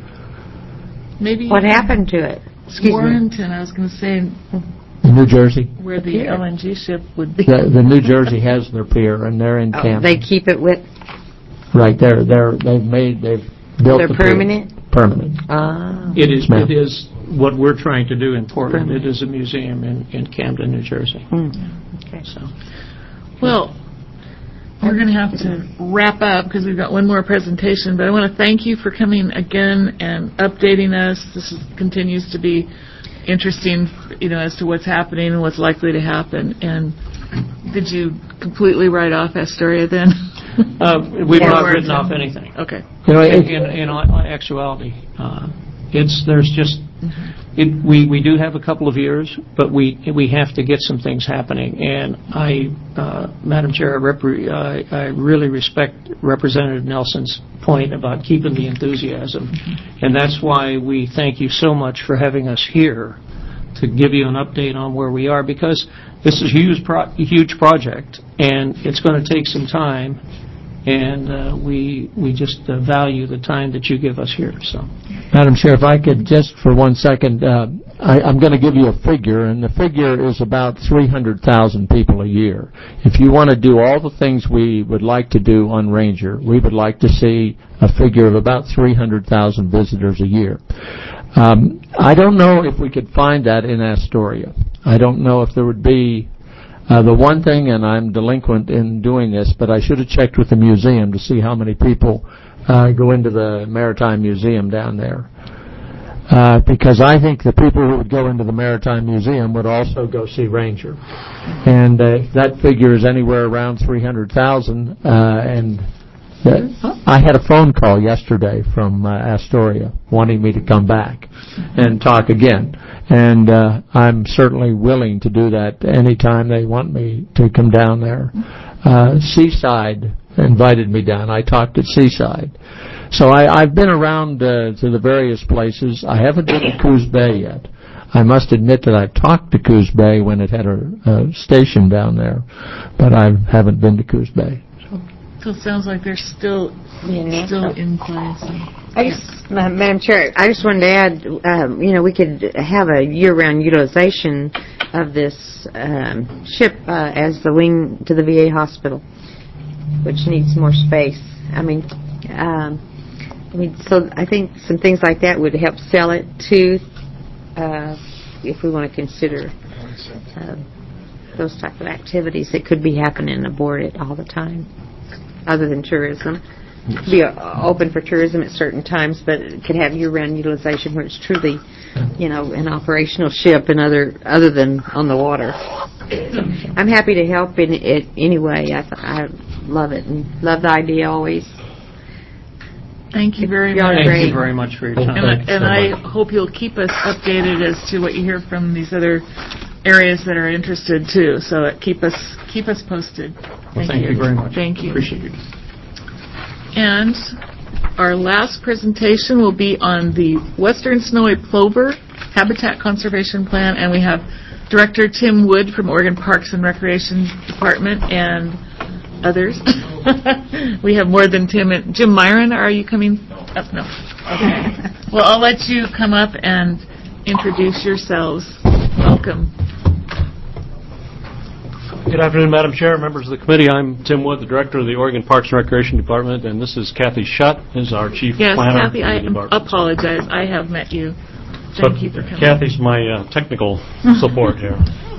Maybe What happened to it? Warrenton, I was going to say, New Jersey? where the LNG ship would be. The New Jersey has their pier, and they're in Camden. They keep it with... Right, they've built They're the pier. permanent? Permanent. It is. Ma'am. It is what we're trying to do in Portland. It is a museum in Camden, New Jersey. Okay. So. Well, we're going to have to wrap up because we've got one more presentation, but I want to thank you for coming again and updating us. This continues to be interesting, as to what's happening and what's likely to happen. And did you completely write off Astoria then? We've not written off anything. Okay. In actuality, there's just we do have a couple of years, but we have to get some things happening. And Madam Chair, I really respect Representative Nelson's point about keeping the enthusiasm, and that's why we thank you so much for having us here to give you an update on where we are, because this is a huge project, and it's going to take some time. And we just value the time that you give us here. So, Madam Chair, if I could just for 1 second, I'm going to give you a figure, and the figure is about 300,000 people a year. If you want to do all the things we would like to do on Ranger, we would like to see a figure of about 300,000 visitors a year. I don't know if we could find that in Astoria. I don't know if there would be... the one thing, and I'm delinquent in doing this, but I should have checked with the museum to see how many people go into the Maritime Museum down there. Because I think the people who would go into the Maritime Museum would also go see Ranger. And that figure is anywhere around 300,000. And I had a phone call yesterday from Astoria wanting me to come back and talk again. And I'm certainly willing to do that anytime they want me to come down there. Seaside invited me down. I talked at Seaside. So I've been around to the various places. I haven't been to Coos Bay yet. I must admit that I've talked to Coos Bay when it had a station down there, but I haven't been to Coos Bay. So it sounds like they're still in place. Madam Chair, I just wanted to add, we could have a year-round utilization of this ship as the wing to the VA hospital, which needs more space. So I think some things like that would help sell it too, if we want to consider those type of activities that could be happening aboard it all the time, other than tourism. Be open for tourism at certain times, but it could have year-round utilization where it's truly, an operational ship and other than on the water. I'm happy to help in it anyway. I love it and love the idea always. Thank you very Y'all are much. Thank great. you very much for your time. And I hope you'll keep us updated as to what you hear from these other areas that are interested too. So keep us posted. Well, thank you very much. Thank you. Appreciate it. And our last presentation will be on the Western Snowy Plover Habitat Conservation Plan, and we have Director Tim Wood from Oregon Parks and Recreation Department and others. We have more than Tim. Jim Myron, are you coming up? No. Okay. Well, I'll let you come up and introduce yourselves. Welcome. Good afternoon, Madam Chair, members of the committee. I'm Tim Wood, the Director of the Oregon Parks and Recreation Department, and this is Kathy Schutt, who's our Chief Yes, Planner. Kathy, I apologize. I have met you. Thank you for coming. Kathy's my technical support here.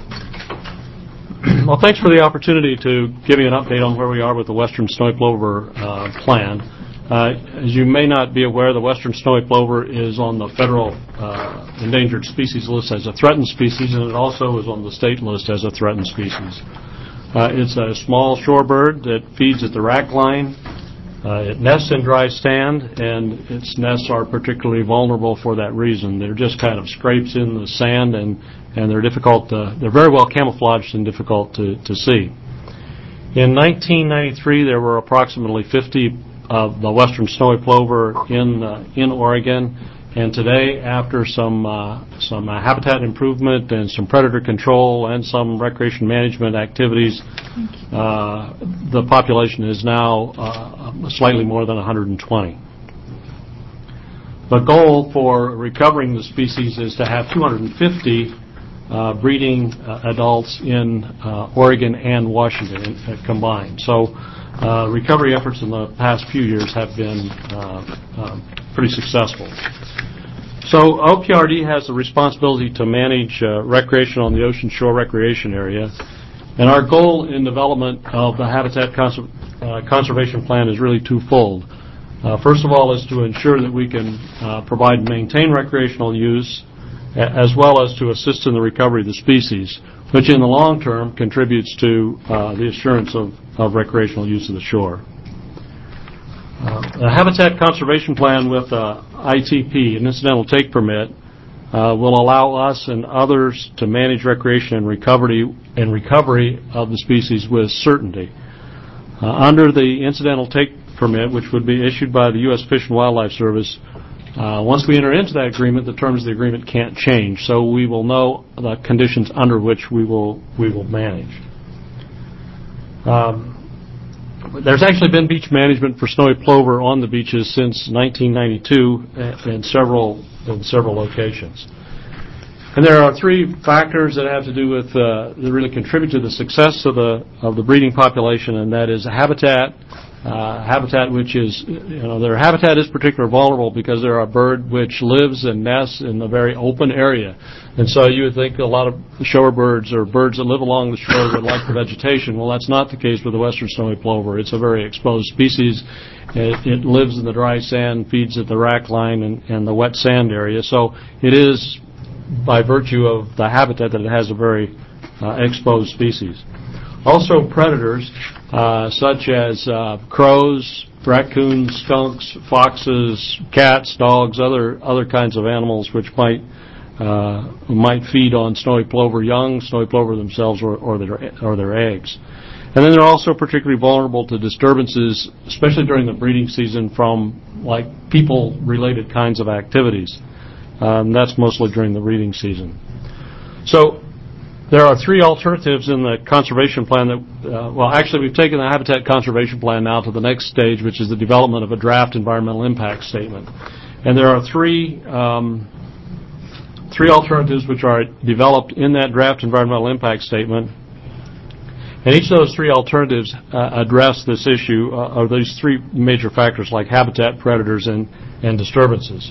Well, thanks for the opportunity to give you an update on where we are with the Western Snowy Plover plan. As you may not be aware, the Western Snowy Plover is on the federal endangered species list as a threatened species, and it also is on the state list as a threatened species. It's a small shorebird that feeds at the rack line. It nests in dry sand, and its nests are particularly vulnerable for that reason. They're just kind of scrapes in the sand, and they're difficult. They're very well camouflaged and difficult to see. In 1993, there were approximately 50 of the Western Snowy Plover in Oregon, and today, after some habitat improvement and some predator control and some recreation management activities, the population is now slightly more than 120. The goal for recovering the species is to have 250 breeding adults in Oregon and Washington combined. So recovery efforts in the past few years have been pretty successful. So OPRD has the responsibility to manage recreation on the ocean shore recreation area, and our goal in development of the Habitat Conservation Plan is really twofold. First of all is to ensure that we can provide and maintain recreational use, as well as to assist in the recovery of the species, which in the long term contributes to the assurance of recreational use of the shore. The Habitat Conservation Plan with ITP, an incidental take permit, will allow us and others to manage recreation and recovery of the species with certainty. Under the incidental take permit, which would be issued by the U.S. Fish and Wildlife Service, once we enter into that agreement, the terms of the agreement can't change, so we will know the conditions under which we will manage. There's actually been beach management for snowy plover on the beaches since 1992 in several locations. And there are three factors that have to do with that really contribute to the success of the breeding population, and that is habitat. Habitat, which is, their habitat is particularly vulnerable because they're a bird which lives and nests in a very open area. And so you would think a lot of shorebirds or birds that live along the shore would like the vegetation. Well, that's not the case with the Western Snowy Plover. It's a very exposed species. It lives in the dry sand, feeds at the rack line and the wet sand area. So it is, by virtue of the habitat, that it has a very exposed species. Also predators, such as crows, raccoons, skunks, foxes, cats, dogs, other kinds of animals which might feed on snowy plover young, snowy plover themselves, or their eggs. And then they're also particularly vulnerable to disturbances, especially during the breeding season, from like people-related kinds of activities. That's mostly during the breeding season. So there are three alternatives in the conservation plan that, actually we've taken the Habitat Conservation Plan now to the next stage, which is the development of a draft environmental impact statement. And there are three alternatives which are developed in that draft environmental impact statement. And each of those three alternatives address this issue, or these three major factors like habitat, predators, and disturbances.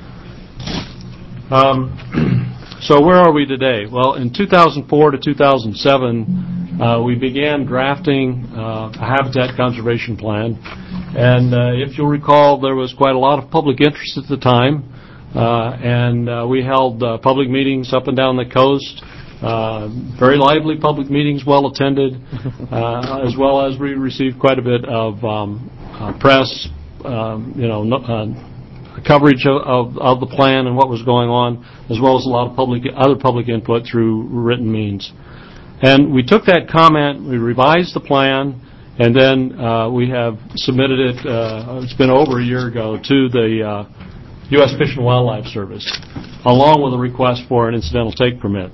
So where are we today? Well, in 2004 to 2007, we began drafting a habitat conservation plan. And if you'll recall, there was quite a lot of public interest at the time. And we held public meetings up and down the coast, very lively public meetings, well attended, as well as we received quite a bit of press, coverage of the plan and what was going on, as well as a lot of other public input through written means. And we took that comment, we revised the plan, and then we have submitted it, it's been over a year ago, to the U.S. Fish and Wildlife Service, along with a request for an incidental take permit.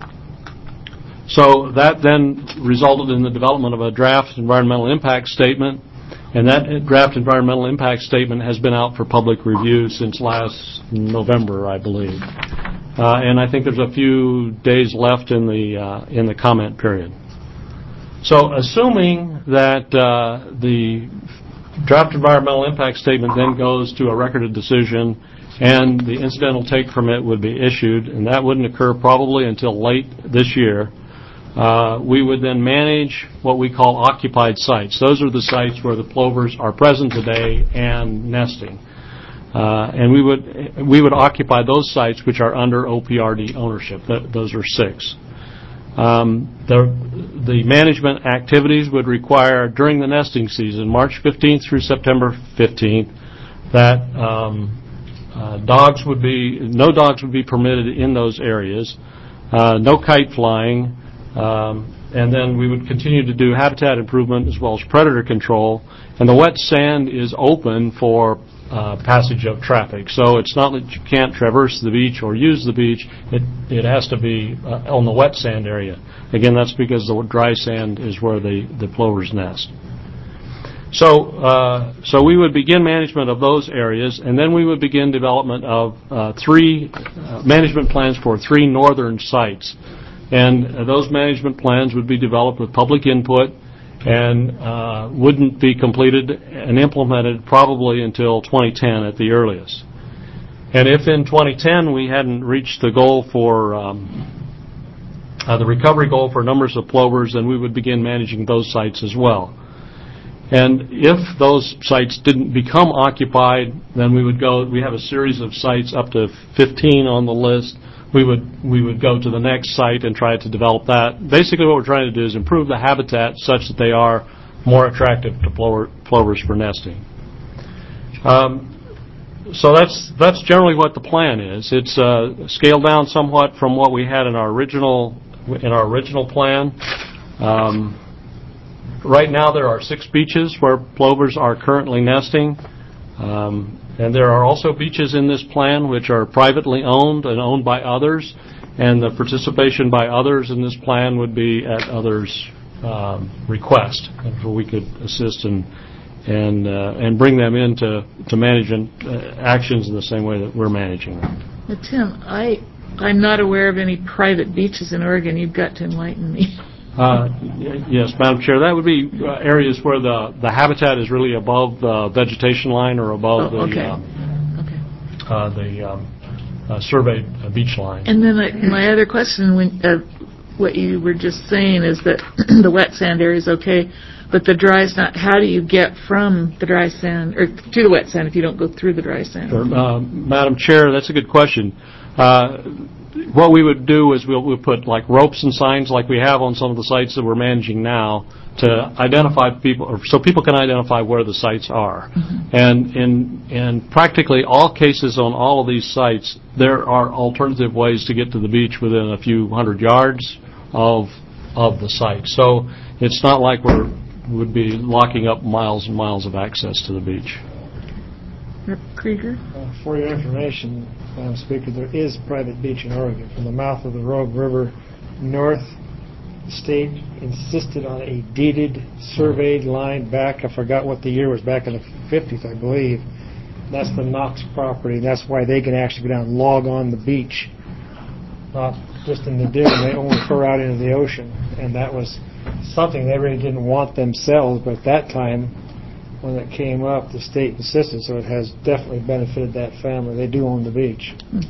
So that then resulted in the development of a draft environmental impact statement, and that draft environmental impact statement has been out for public review since last November, I believe. And I think there's a few days left in the comment period. So assuming that the draft environmental impact statement then goes to a record of decision and the incidental take permit would be issued, and that wouldn't occur probably until late this year, we would then manage what we call occupied sites. Those are the sites where the plovers are present today and nesting. And we would occupy those sites which are under OPRD ownership. Those are 6. The management activities would require, during the nesting season, March 15th through September 15th, that no dogs would be permitted in those areas, no kite flying, and then we would continue to do habitat improvement as well as predator control. And the wet sand is open for passage of traffic. So it's not that you can't traverse the beach or use the beach. It has to be on the wet sand area. Again, that's because the dry sand is where the plovers nest. So we would begin management of those areas, and then we would begin development of 3 management plans for 3 northern sites. And those management plans would be developed with public input and wouldn't be completed and implemented probably until 2010 at the earliest. And if in 2010 we hadn't reached the goal for the recovery goal for numbers of plovers, then we would begin managing those sites as well. And if those sites didn't become occupied, then we have a series of sites up to 15 on the list. We would go to the next site and try to develop that. Basically what we're trying to do is improve the habitat such that they are more attractive to plovers for nesting. So that's generally what the plan is. It's scaled down somewhat from what we had in our original plan. Right now there are 6 beaches where plovers are currently nesting. And there are also beaches in this plan which are privately owned and owned by others, and the participation by others in this plan would be at others' request, where we could assist and bring them into management actions in the same way that we're managing them. Now, Tim, I'm not aware of any private beaches in Oregon. You've got to enlighten me. Yes, Madam Chair, that would be areas where the habitat is really above the vegetation line or above the surveyed beach line. And then my other question, what you were just saying is that the wet sand area is okay, but the dry is not. How do you get from the dry sand or to the wet sand if you don't go through the dry sand? Sure. Madam Chair, that's a good question. What we would do is we'll put like ropes and signs like we have on some of the sites that we're managing now to identify people, or so people can identify where the sites are. Mm-hmm. And in practically all cases on all of these sites, there are alternative ways to get to the beach within a few hundred yards of the site. So it's not like we would be locking up miles and miles of access to the beach. Rep. Krieger? For your information, Madam Speaker, there is a private beach in Oregon. From the mouth of the Rogue River north, the state insisted on a deeded, surveyed line back. I forgot what the year was, back in the 50s, I believe. That's the Knox property. That's why they can actually go down and log on the beach, not just in the dune. They only throw out into the ocean. And that was something they really didn't want themselves, but at that time, when it came up, the state insisted, so it has definitely benefited that family. They do own the beach.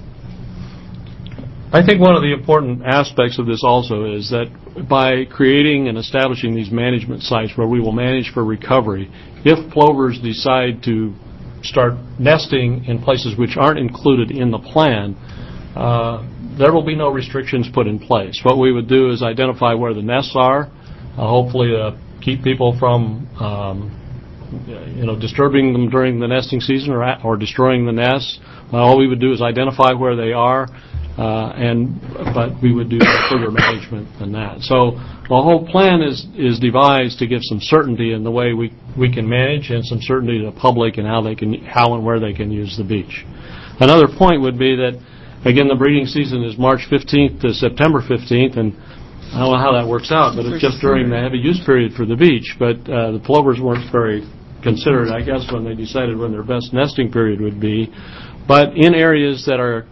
I think one of the important aspects of this also is that by creating and establishing these management sites where we will manage for recovery, if plovers decide to start nesting in places which aren't included in the plan, there will be no restrictions put in place. What we would do is identify where the nests are, hopefully keep people from disturbing them during the nesting season or destroying the nests. All we would do is identify where they are, but we would do further management than that. So the whole plan is devised to give some certainty in the way we can manage, and some certainty to the public and how and where they can use the beach. Another point would be that, again, the breeding season is March 15th to September 15th, and I don't know how that works out, but it's just during the heavy use period for the beach. But the plovers weren't very considerate, I guess, when they decided when their best nesting period would be. But in areas that are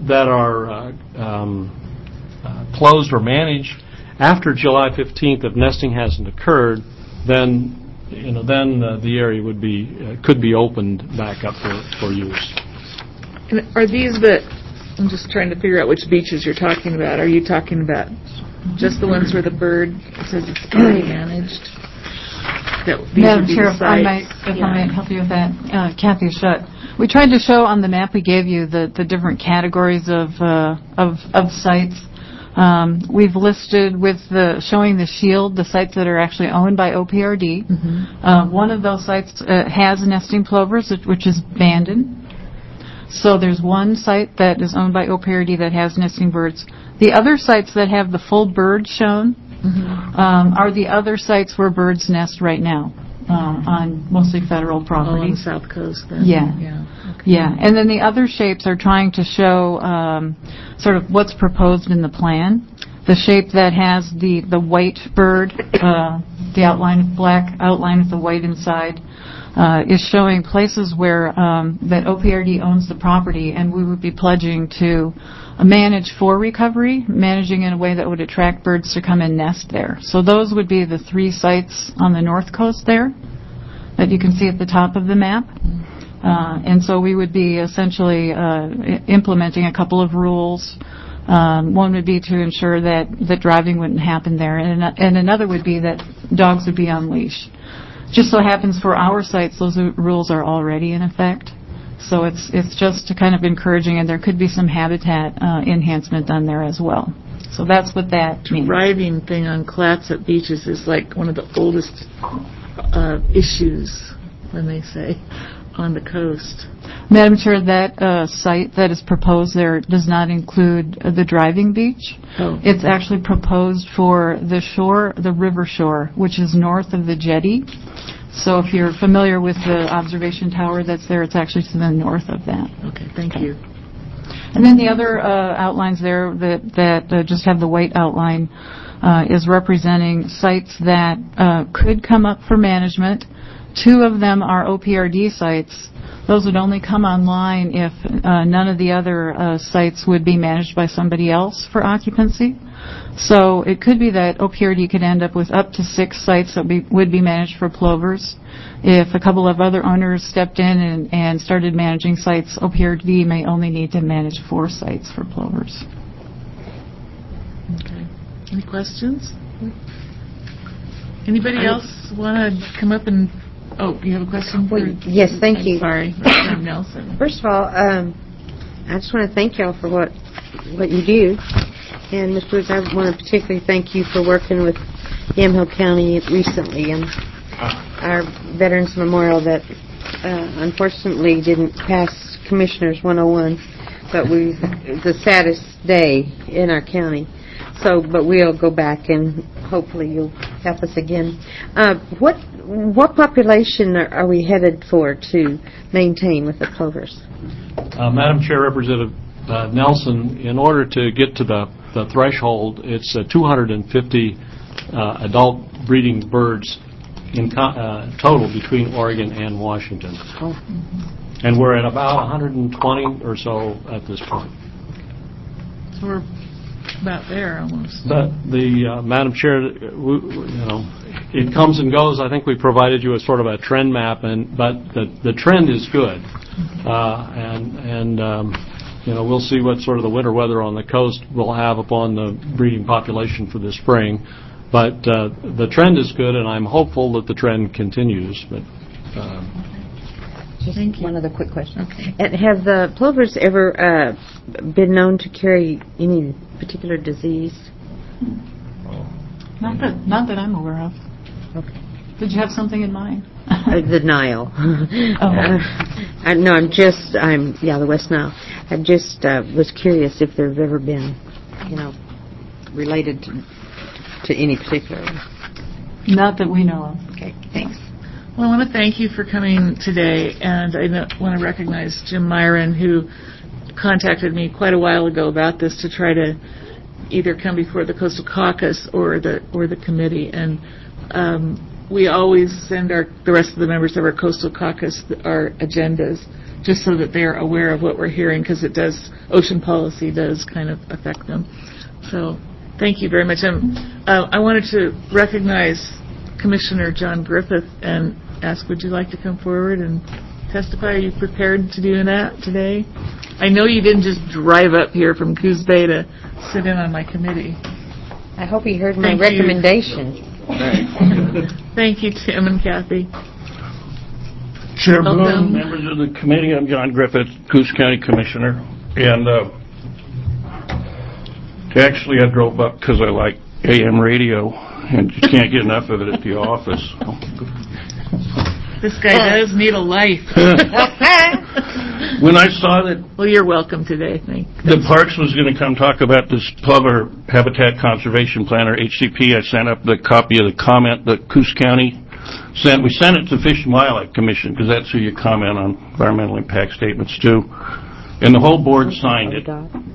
closed or managed after July 15th, if nesting hasn't occurred, then the area could be opened back up for use. And are these I'm just trying to figure out which beaches you're talking about. Are you talking about just the ones where the bird says it's already managed? Madam Chair, if I might help you with that, Kathy Schutt. We tried to show on the map we gave you the different categories of sites. We've listed showing the shield, the sites that are actually owned by OPRD. Mm-hmm. One of those sites has nesting plovers, which is Bandon. So there's one site that is owned by OPRD that has nesting birds. The other sites that have the full bird shown are the other sites where birds nest right now on mostly federal property. On the South Coast then. Yeah. Okay. Yeah. And then the other shapes are trying to show sort of what's proposed in the plan. The shape that has the white bird, the black outline with the white inside, is showing places where that OPRD owns the property, and we would be pledging to manage for recovery, managing in a way that would attract birds to come and nest there. So those would be the 3 sites on the north coast there that you can see at the top of the map. And so we would be essentially implementing a couple of rules. One would be to ensure that driving wouldn't happen there, and another would be that dogs would be on leash. Just so happens for our sites, those rules are already in effect. So it's just to kind of encouraging, and there could be some habitat enhancement done there as well. So that's what that means. Driving thing on clats at beaches is like one of the oldest issues, when they say, on the coast. Madam Chair, that site that is proposed there does not include the driving beach. Oh. It's actually proposed for the river shore, which is north of the jetty. So if you're familiar with the observation tower that's there, it's actually to the north of that. Okay, thank you. And then the other outlines there that just have the white outline is representing sites that could come up for management. 2 of them are OPRD sites. Those would only come online if none of the other sites would be managed by somebody else for occupancy. So it could be that OPRD could end up with up to 6 sites that would be managed for plovers. If a couple of other owners stepped in and started managing sites, OPRD may only need to manage 4 sites for plovers. Okay. Any questions? Anybody else want to come up and... Oh, you have a question? Yes, thank you. Sorry, Nelson. First of all, I just want to thank y'all for what you do. And Mr. Woods, I want to particularly thank you for working with Yamhill County recently and our Veterans Memorial that unfortunately didn't pass Commissioners 101, but the saddest day in our county. So, but we'll go back and hopefully you'll help us again. What population are we headed for to maintain with the plovers? Madam Chair, Representative Nelson, in order to get to the threshold, it's 250 adult breeding birds in total between Oregon and Washington. Oh. And we're at about 120 or so at this point. So we're about there almost. Madam Chair, it comes and goes. I think we provided you with sort of a trend map, but the trend is good. We'll see what sort of the winter weather on the coast will have upon the breeding population for this spring. But the trend is good, and I'm hopeful that the trend continues. But just one other quick question. Okay. And have the plovers ever been known to carry any particular disease? Not that I'm aware of. Okay. Did you have something in mind? The Nile. The West Nile. I just was curious if there have ever been, related to any particular one. Not that we know of. Okay, thanks. Well, I want to thank you for coming today, and I want to recognize Jim Myron, who contacted me quite a while ago about this to try to either come before the Coastal Caucus or the committee, and we always send the rest of the members of our Coastal Caucus our agendas, just so that they're aware of what we're hearing, because ocean policy does kind of affect them. So thank you very much. I wanted to recognize Commissioner John Griffith and ask, would you like to come forward and testify? Are you prepared to do that today? I know you didn't just drive up here from Coos Bay to sit in on my committee. I hope he heard my recommendation. Thank you, Tim and Kathy. Chair Bloom, members of the committee, I'm John Griffith, Coos County Commissioner, and actually I drove up because I like AM radio, and you can't get enough of it at the office. This guy does need a life. When I saw that... Well, you're welcome today. The Parks was going to come talk about this Plover Habitat Conservation Plan, or HCP, I sent up the copy of the comment that Coos County sent. We sent it to Fish and Wildlife Commission, because that's who you comment on environmental impact statements to. And the whole board signed it.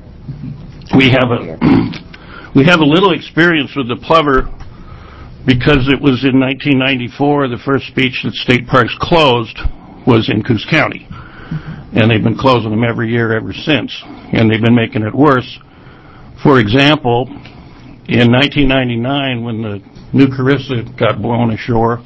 We have a little experience with the plover, because it was in 1994, the first beach that state parks closed was in Coos County. And they've been closing them every year ever since. And they've been making it worse. For example, in 1999, when the New Carissa got blown ashore,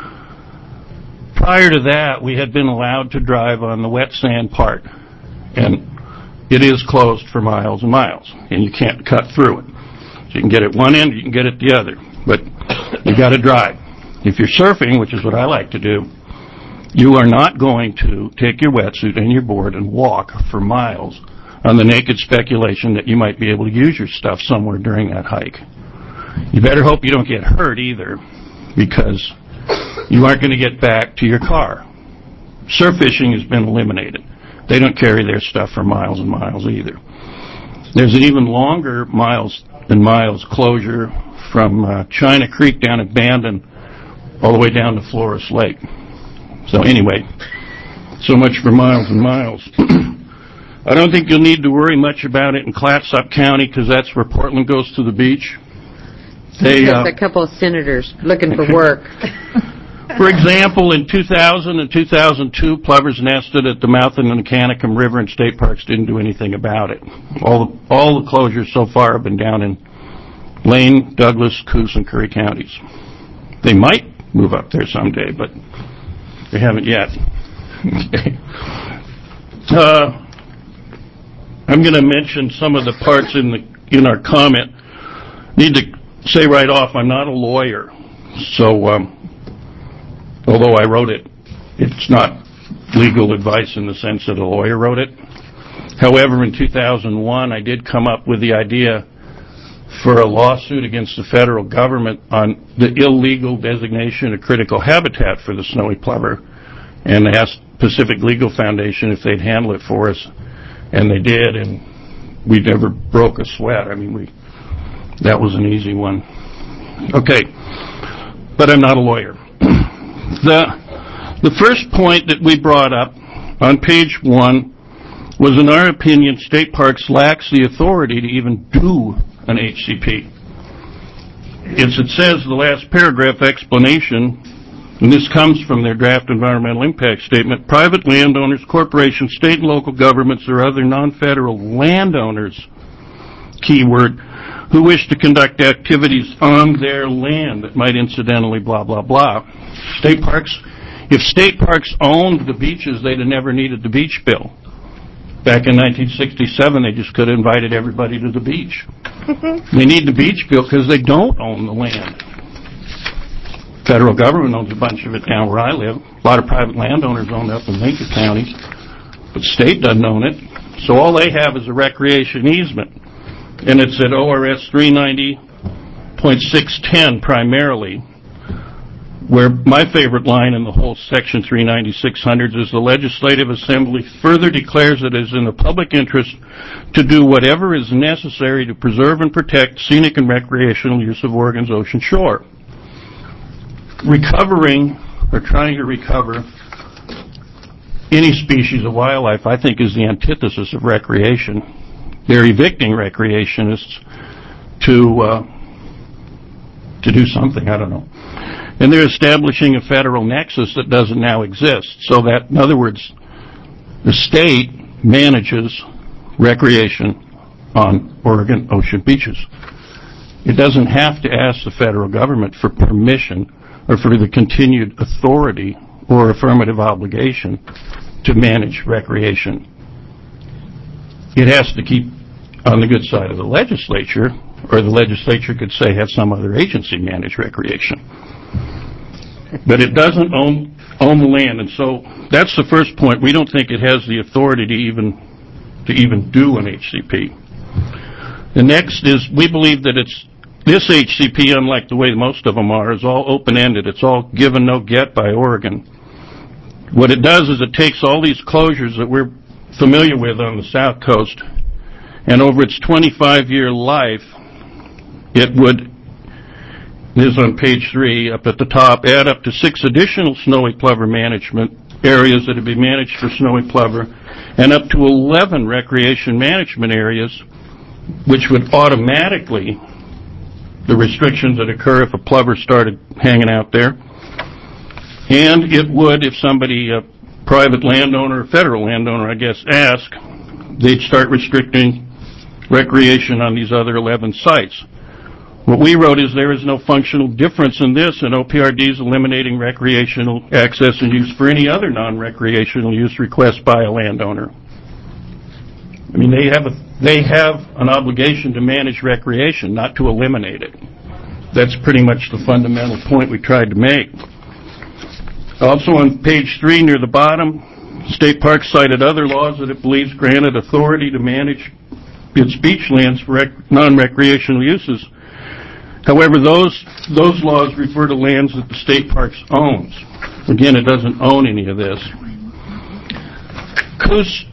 prior to that, we had been allowed to drive on the wet sand part. And it is closed for miles and miles. And you can't cut through it. So you can get at one end, you can get at the other. But you got to drive. If you're surfing, which is what I like to do, you are not going to take your wetsuit and your board and walk for miles on the naked speculation that you might be able to use your stuff somewhere during that hike. You better hope you don't get hurt either, because you aren't going to get back to your car. Surf fishing has been eliminated. They don't carry their stuff for miles and miles either. There's an even longer miles and miles closure from China Creek down at Bandon all the way down to Flores Lake. So anyway, so much for miles and miles. I don't think you'll need to worry much about it in Clatsop County, because that's where Portland goes to the beach. There's a couple of senators looking for work. For example, in 2000 and 2002, plovers nested at the mouth of the Mechanicsburg River, and state parks didn't do anything about it. All the closures so far have been down in Lane, Douglas, Coos, and Curry counties. They might move up there someday, but they haven't yet. I'm going to mention some of the parts in our comment. Need to say right off, I'm not a lawyer, so although I wrote it, it's not legal advice in the sense that a lawyer wrote it. However, in 2001, I did come up with the idea for a lawsuit against the federal government on the illegal designation of critical habitat for the snowy plover, and asked Pacific Legal Foundation if they'd handle it for us, and they did, and we never broke a sweat. I mean, that was an easy one. Okay, but I'm not a lawyer. The first point that we brought up on page 1 was, in our opinion, state parks lacks the authority to even do an HCP. It says, the last paragraph explanation, and this comes from their draft environmental impact statement, private landowners, corporations, state and local governments, or other non-federal landowners, keyword, who wish to conduct activities on their land that might incidentally blah, blah, blah. State parks, if state parks owned the beaches, they'd have never needed the beach bill. Back in 1967, they just could have invited everybody to the beach. They need the beach bill because they don't own the land. Federal government owns a bunch of it down where I live. A lot of private landowners own it up in Lincoln County, but the state doesn't own it. So all they have is a recreation easement. And it's at ORS 390.610 primarily. where my favorite line in the whole Section 39600 is the Legislative Assembly further declares it is in the public interest to do whatever is necessary to preserve and protect scenic and recreational use of Oregon's ocean shore. Recovering, or trying to recover, any species of wildlife, I think, is the antithesis of recreation. They're evicting recreationists to do something, I don't know. And they're establishing a federal nexus that doesn't now exist. So that, in other words, the state manages recreation on Oregon ocean beaches. It doesn't have to ask the federal government for permission or for the continued authority or affirmative obligation to manage recreation. It has to keep on the good side of the legislature, or the legislature could say have some other agency manage recreation. But it doesn't own the land, and so that's the first point. We don't think it has the authority to even do an HCP. The next is we believe that this HCP, unlike the way most of them are, is all open-ended. It's all given, no get by Oregon. What it does is it takes all these closures that we're familiar with on the South Coast, and over its 25-year life, it would, this is on page 3, up at the top, add up to 6 additional snowy plover management areas that would be managed for snowy plover, and up to 11 recreation management areas, which would automatically, the restrictions that occur if a plover started hanging out there, and it would, if somebody, a private landowner, or federal landowner, I guess, asked, they'd start restricting recreation on these other 11 sites. What we wrote is there is no functional difference in this, and OPRD is eliminating recreational access and use for any other non-recreational use request by a landowner. I mean, they have an obligation to manage recreation, not to eliminate it. That's pretty much the fundamental point we tried to make. Also on page 3 near the bottom, State Parks cited other laws that it believes granted authority to manage its beach lands for non-recreational uses. However, those laws refer to lands that the State Parks owns. Again, it doesn't own any of this. Coos,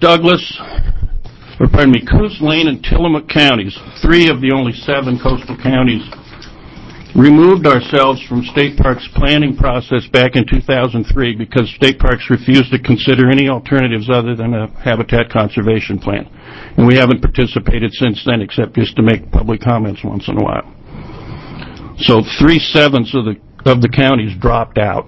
Lane, and Tillamook counties, 3 of the only 7 coastal counties, removed ourselves from State Parks planning process back in 2003 because State Parks refused to consider any alternatives other than a habitat conservation plan. And we haven't participated since then except just to make public comments once in a while. So 3/7 of the counties dropped out.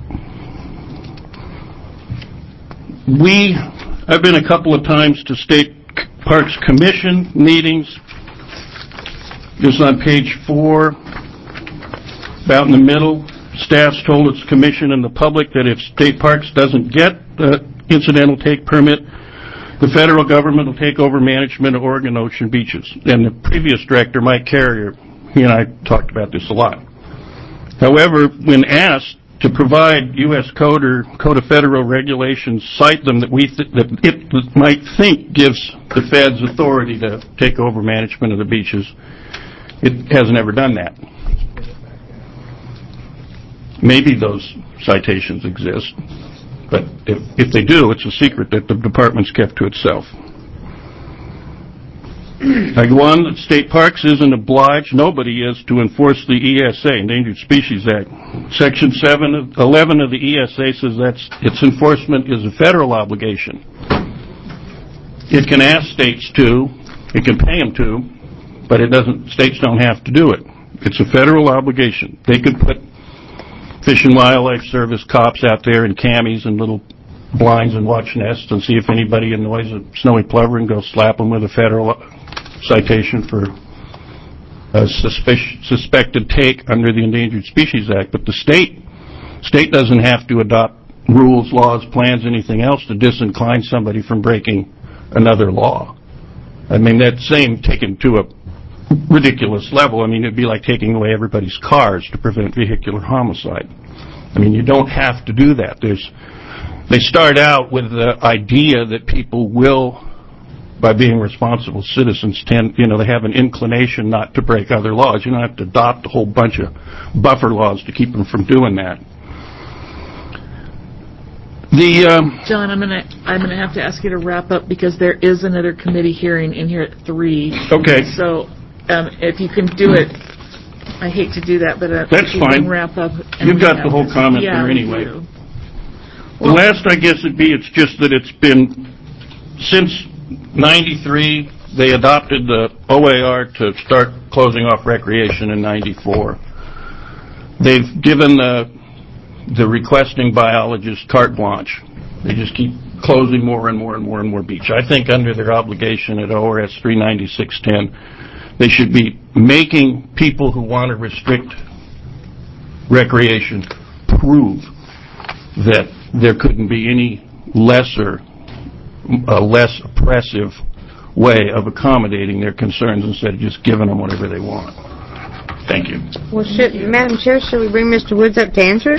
I've been a couple of times to State Parks Commission meetings. This is on page 4. About in the middle, staff's told its commission and the public that if State Parks doesn't get the incidental take permit, the federal government will take over management of Oregon ocean beaches. And the previous director, Mike Carrier, he and I talked about this a lot. However, when asked to provide U.S. Code or Code of Federal Regulations, cite them that it might think gives the feds authority to take over management of the beaches, it hasn't ever done that. Maybe those citations exist, but if they do, it's a secret that the department's kept to itself. I go on that State Parks isn't obliged, nobody is, to enforce the ESA, Endangered Species Act. Section 11 of the ESA says that its enforcement is a federal obligation. It can ask states to, it can pay them to, but states don't have to do it. It's a federal obligation. They could put Fish and Wildlife Service cops out there in camis and little blinds and watch nests and see if anybody annoys a snowy plover and go slap them with a federal citation for a suspected take under the Endangered Species Act. But the state doesn't have to adopt rules, laws, plans, anything else to disincline somebody from breaking another law. I mean, that same taken to a ridiculous level. I mean, it'd be like taking away everybody's cars to prevent vehicular homicide. I mean, you don't have to do that. They start out with the idea that people will, by being responsible citizens, they have an inclination not to break other laws. You don't have to adopt a whole bunch of buffer laws to keep them from doing that. John, I'm gonna have to ask you to wrap up because there is another committee hearing in here at 3. Okay. So if you can do it, I hate to do that, but that's if you fine. can wrap up. You've got the whole comment there anyway. The last, I guess, would be it's just that it's been since '93 they adopted the OAR to start closing off recreation in '94. They've given the requesting biologists carte blanche. They just keep closing more and more and more and more beach. I think under their obligation at ORS 39610, they should be making people who want to restrict recreation prove that there couldn't be any less oppressive way of accommodating their concerns instead of just giving them whatever they want. Thank you. Well, Madam Chair, should we bring Mr. Woods up to answer?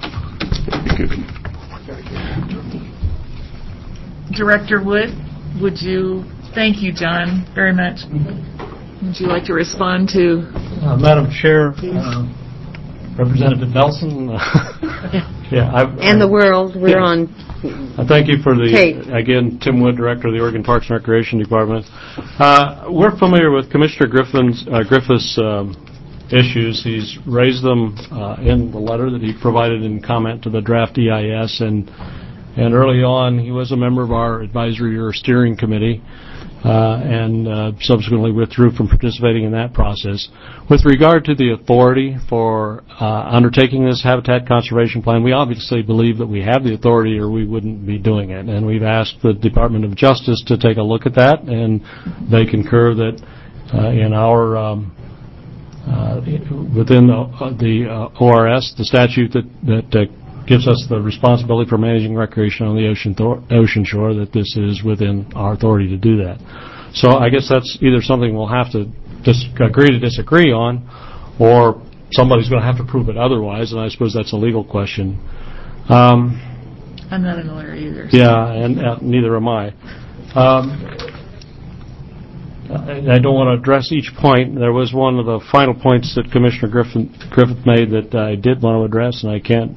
Director Wood, thank you, John, very much. Would you like to respond to? Madam Chair, Representative Nelson. And the world, we're on. Thank you for tape. Again, Tim Wood, Director of the Oregon Parks and Recreation Department. We're familiar with Commissioner Griffith's issues. He's raised them in the letter that he provided in comment to the draft EIS, and early on he was a member of our advisory or steering committee, and subsequently withdrew from participating in that process. With regard to the authority for undertaking this habitat conservation plan, we obviously believe that we have the authority or we wouldn't be doing it, and we've asked the Department of Justice to take a look at that, and they concur that in our within the ORS, the statute that gives us the responsibility for managing recreation on the ocean shore, that this is within our authority to do that. So I guess that's either something we'll have to agree to disagree on, or somebody's going to have to prove it otherwise, and I suppose that's a legal question. I'm not a lawyer either. So. Yeah, and neither am I. I don't want to address each point. There was one of the final points that Commissioner Griffith made that I did want to address, and I can't.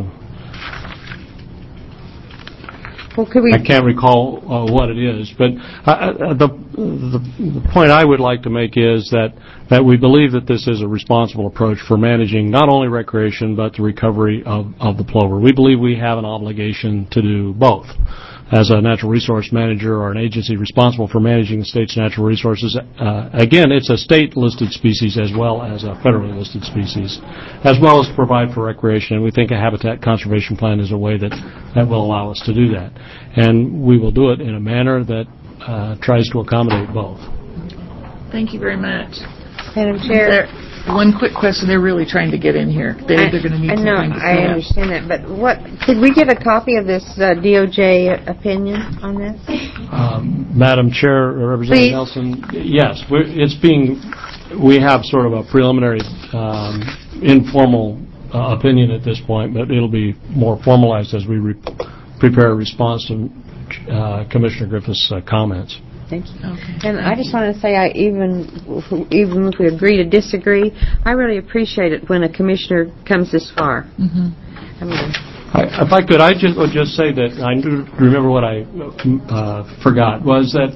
I can't recall what it is, but the point I would like to make is that we believe that this is a responsible approach for managing not only recreation but the recovery of the plover. We believe we have an obligation to do both. As a natural resource manager or an agency responsible for managing the state's natural resources, again, it's a state-listed species as well as a federally listed species, as well as provide for recreation. And we think a habitat conservation plan is a way that will allow us to do that. And we will do it in a manner that tries to accommodate both. Thank you very much. Madam Chair. One quick question. They're really trying to get in here. They're going to need some time to I understand that, but could we get a copy of this DOJ opinion on this? Madam Chair, Representative Nelson, yes, we have sort of a preliminary informal opinion at this point, but it'll be more formalized as we prepare a response to Commissioner Griffith's comments. Thank you. Okay. And I just want to say, even if we agree to disagree, I really appreciate it when a commissioner comes this far. Mm-hmm. If I could, I would just say that I remember what I forgot was that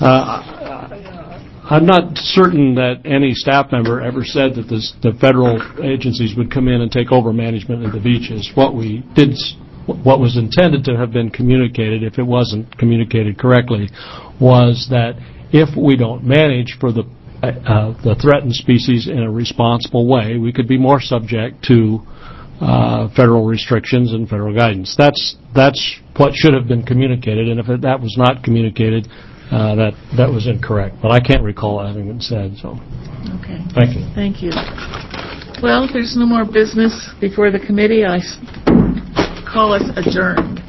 I'm not certain that any staff member ever said that the federal agencies would come in and take over management of the beaches. What was intended to have been communicated, if it wasn't communicated correctly, was that if we don't manage for the threatened species in a responsible way, we could be more subject to federal restrictions and federal guidance. That's what should have been communicated, and if that was not communicated, that was incorrect. But I can't recall having been said. So, okay. Thank you. Thank you. Well, if there's no more business before the committee, I call us adjourned.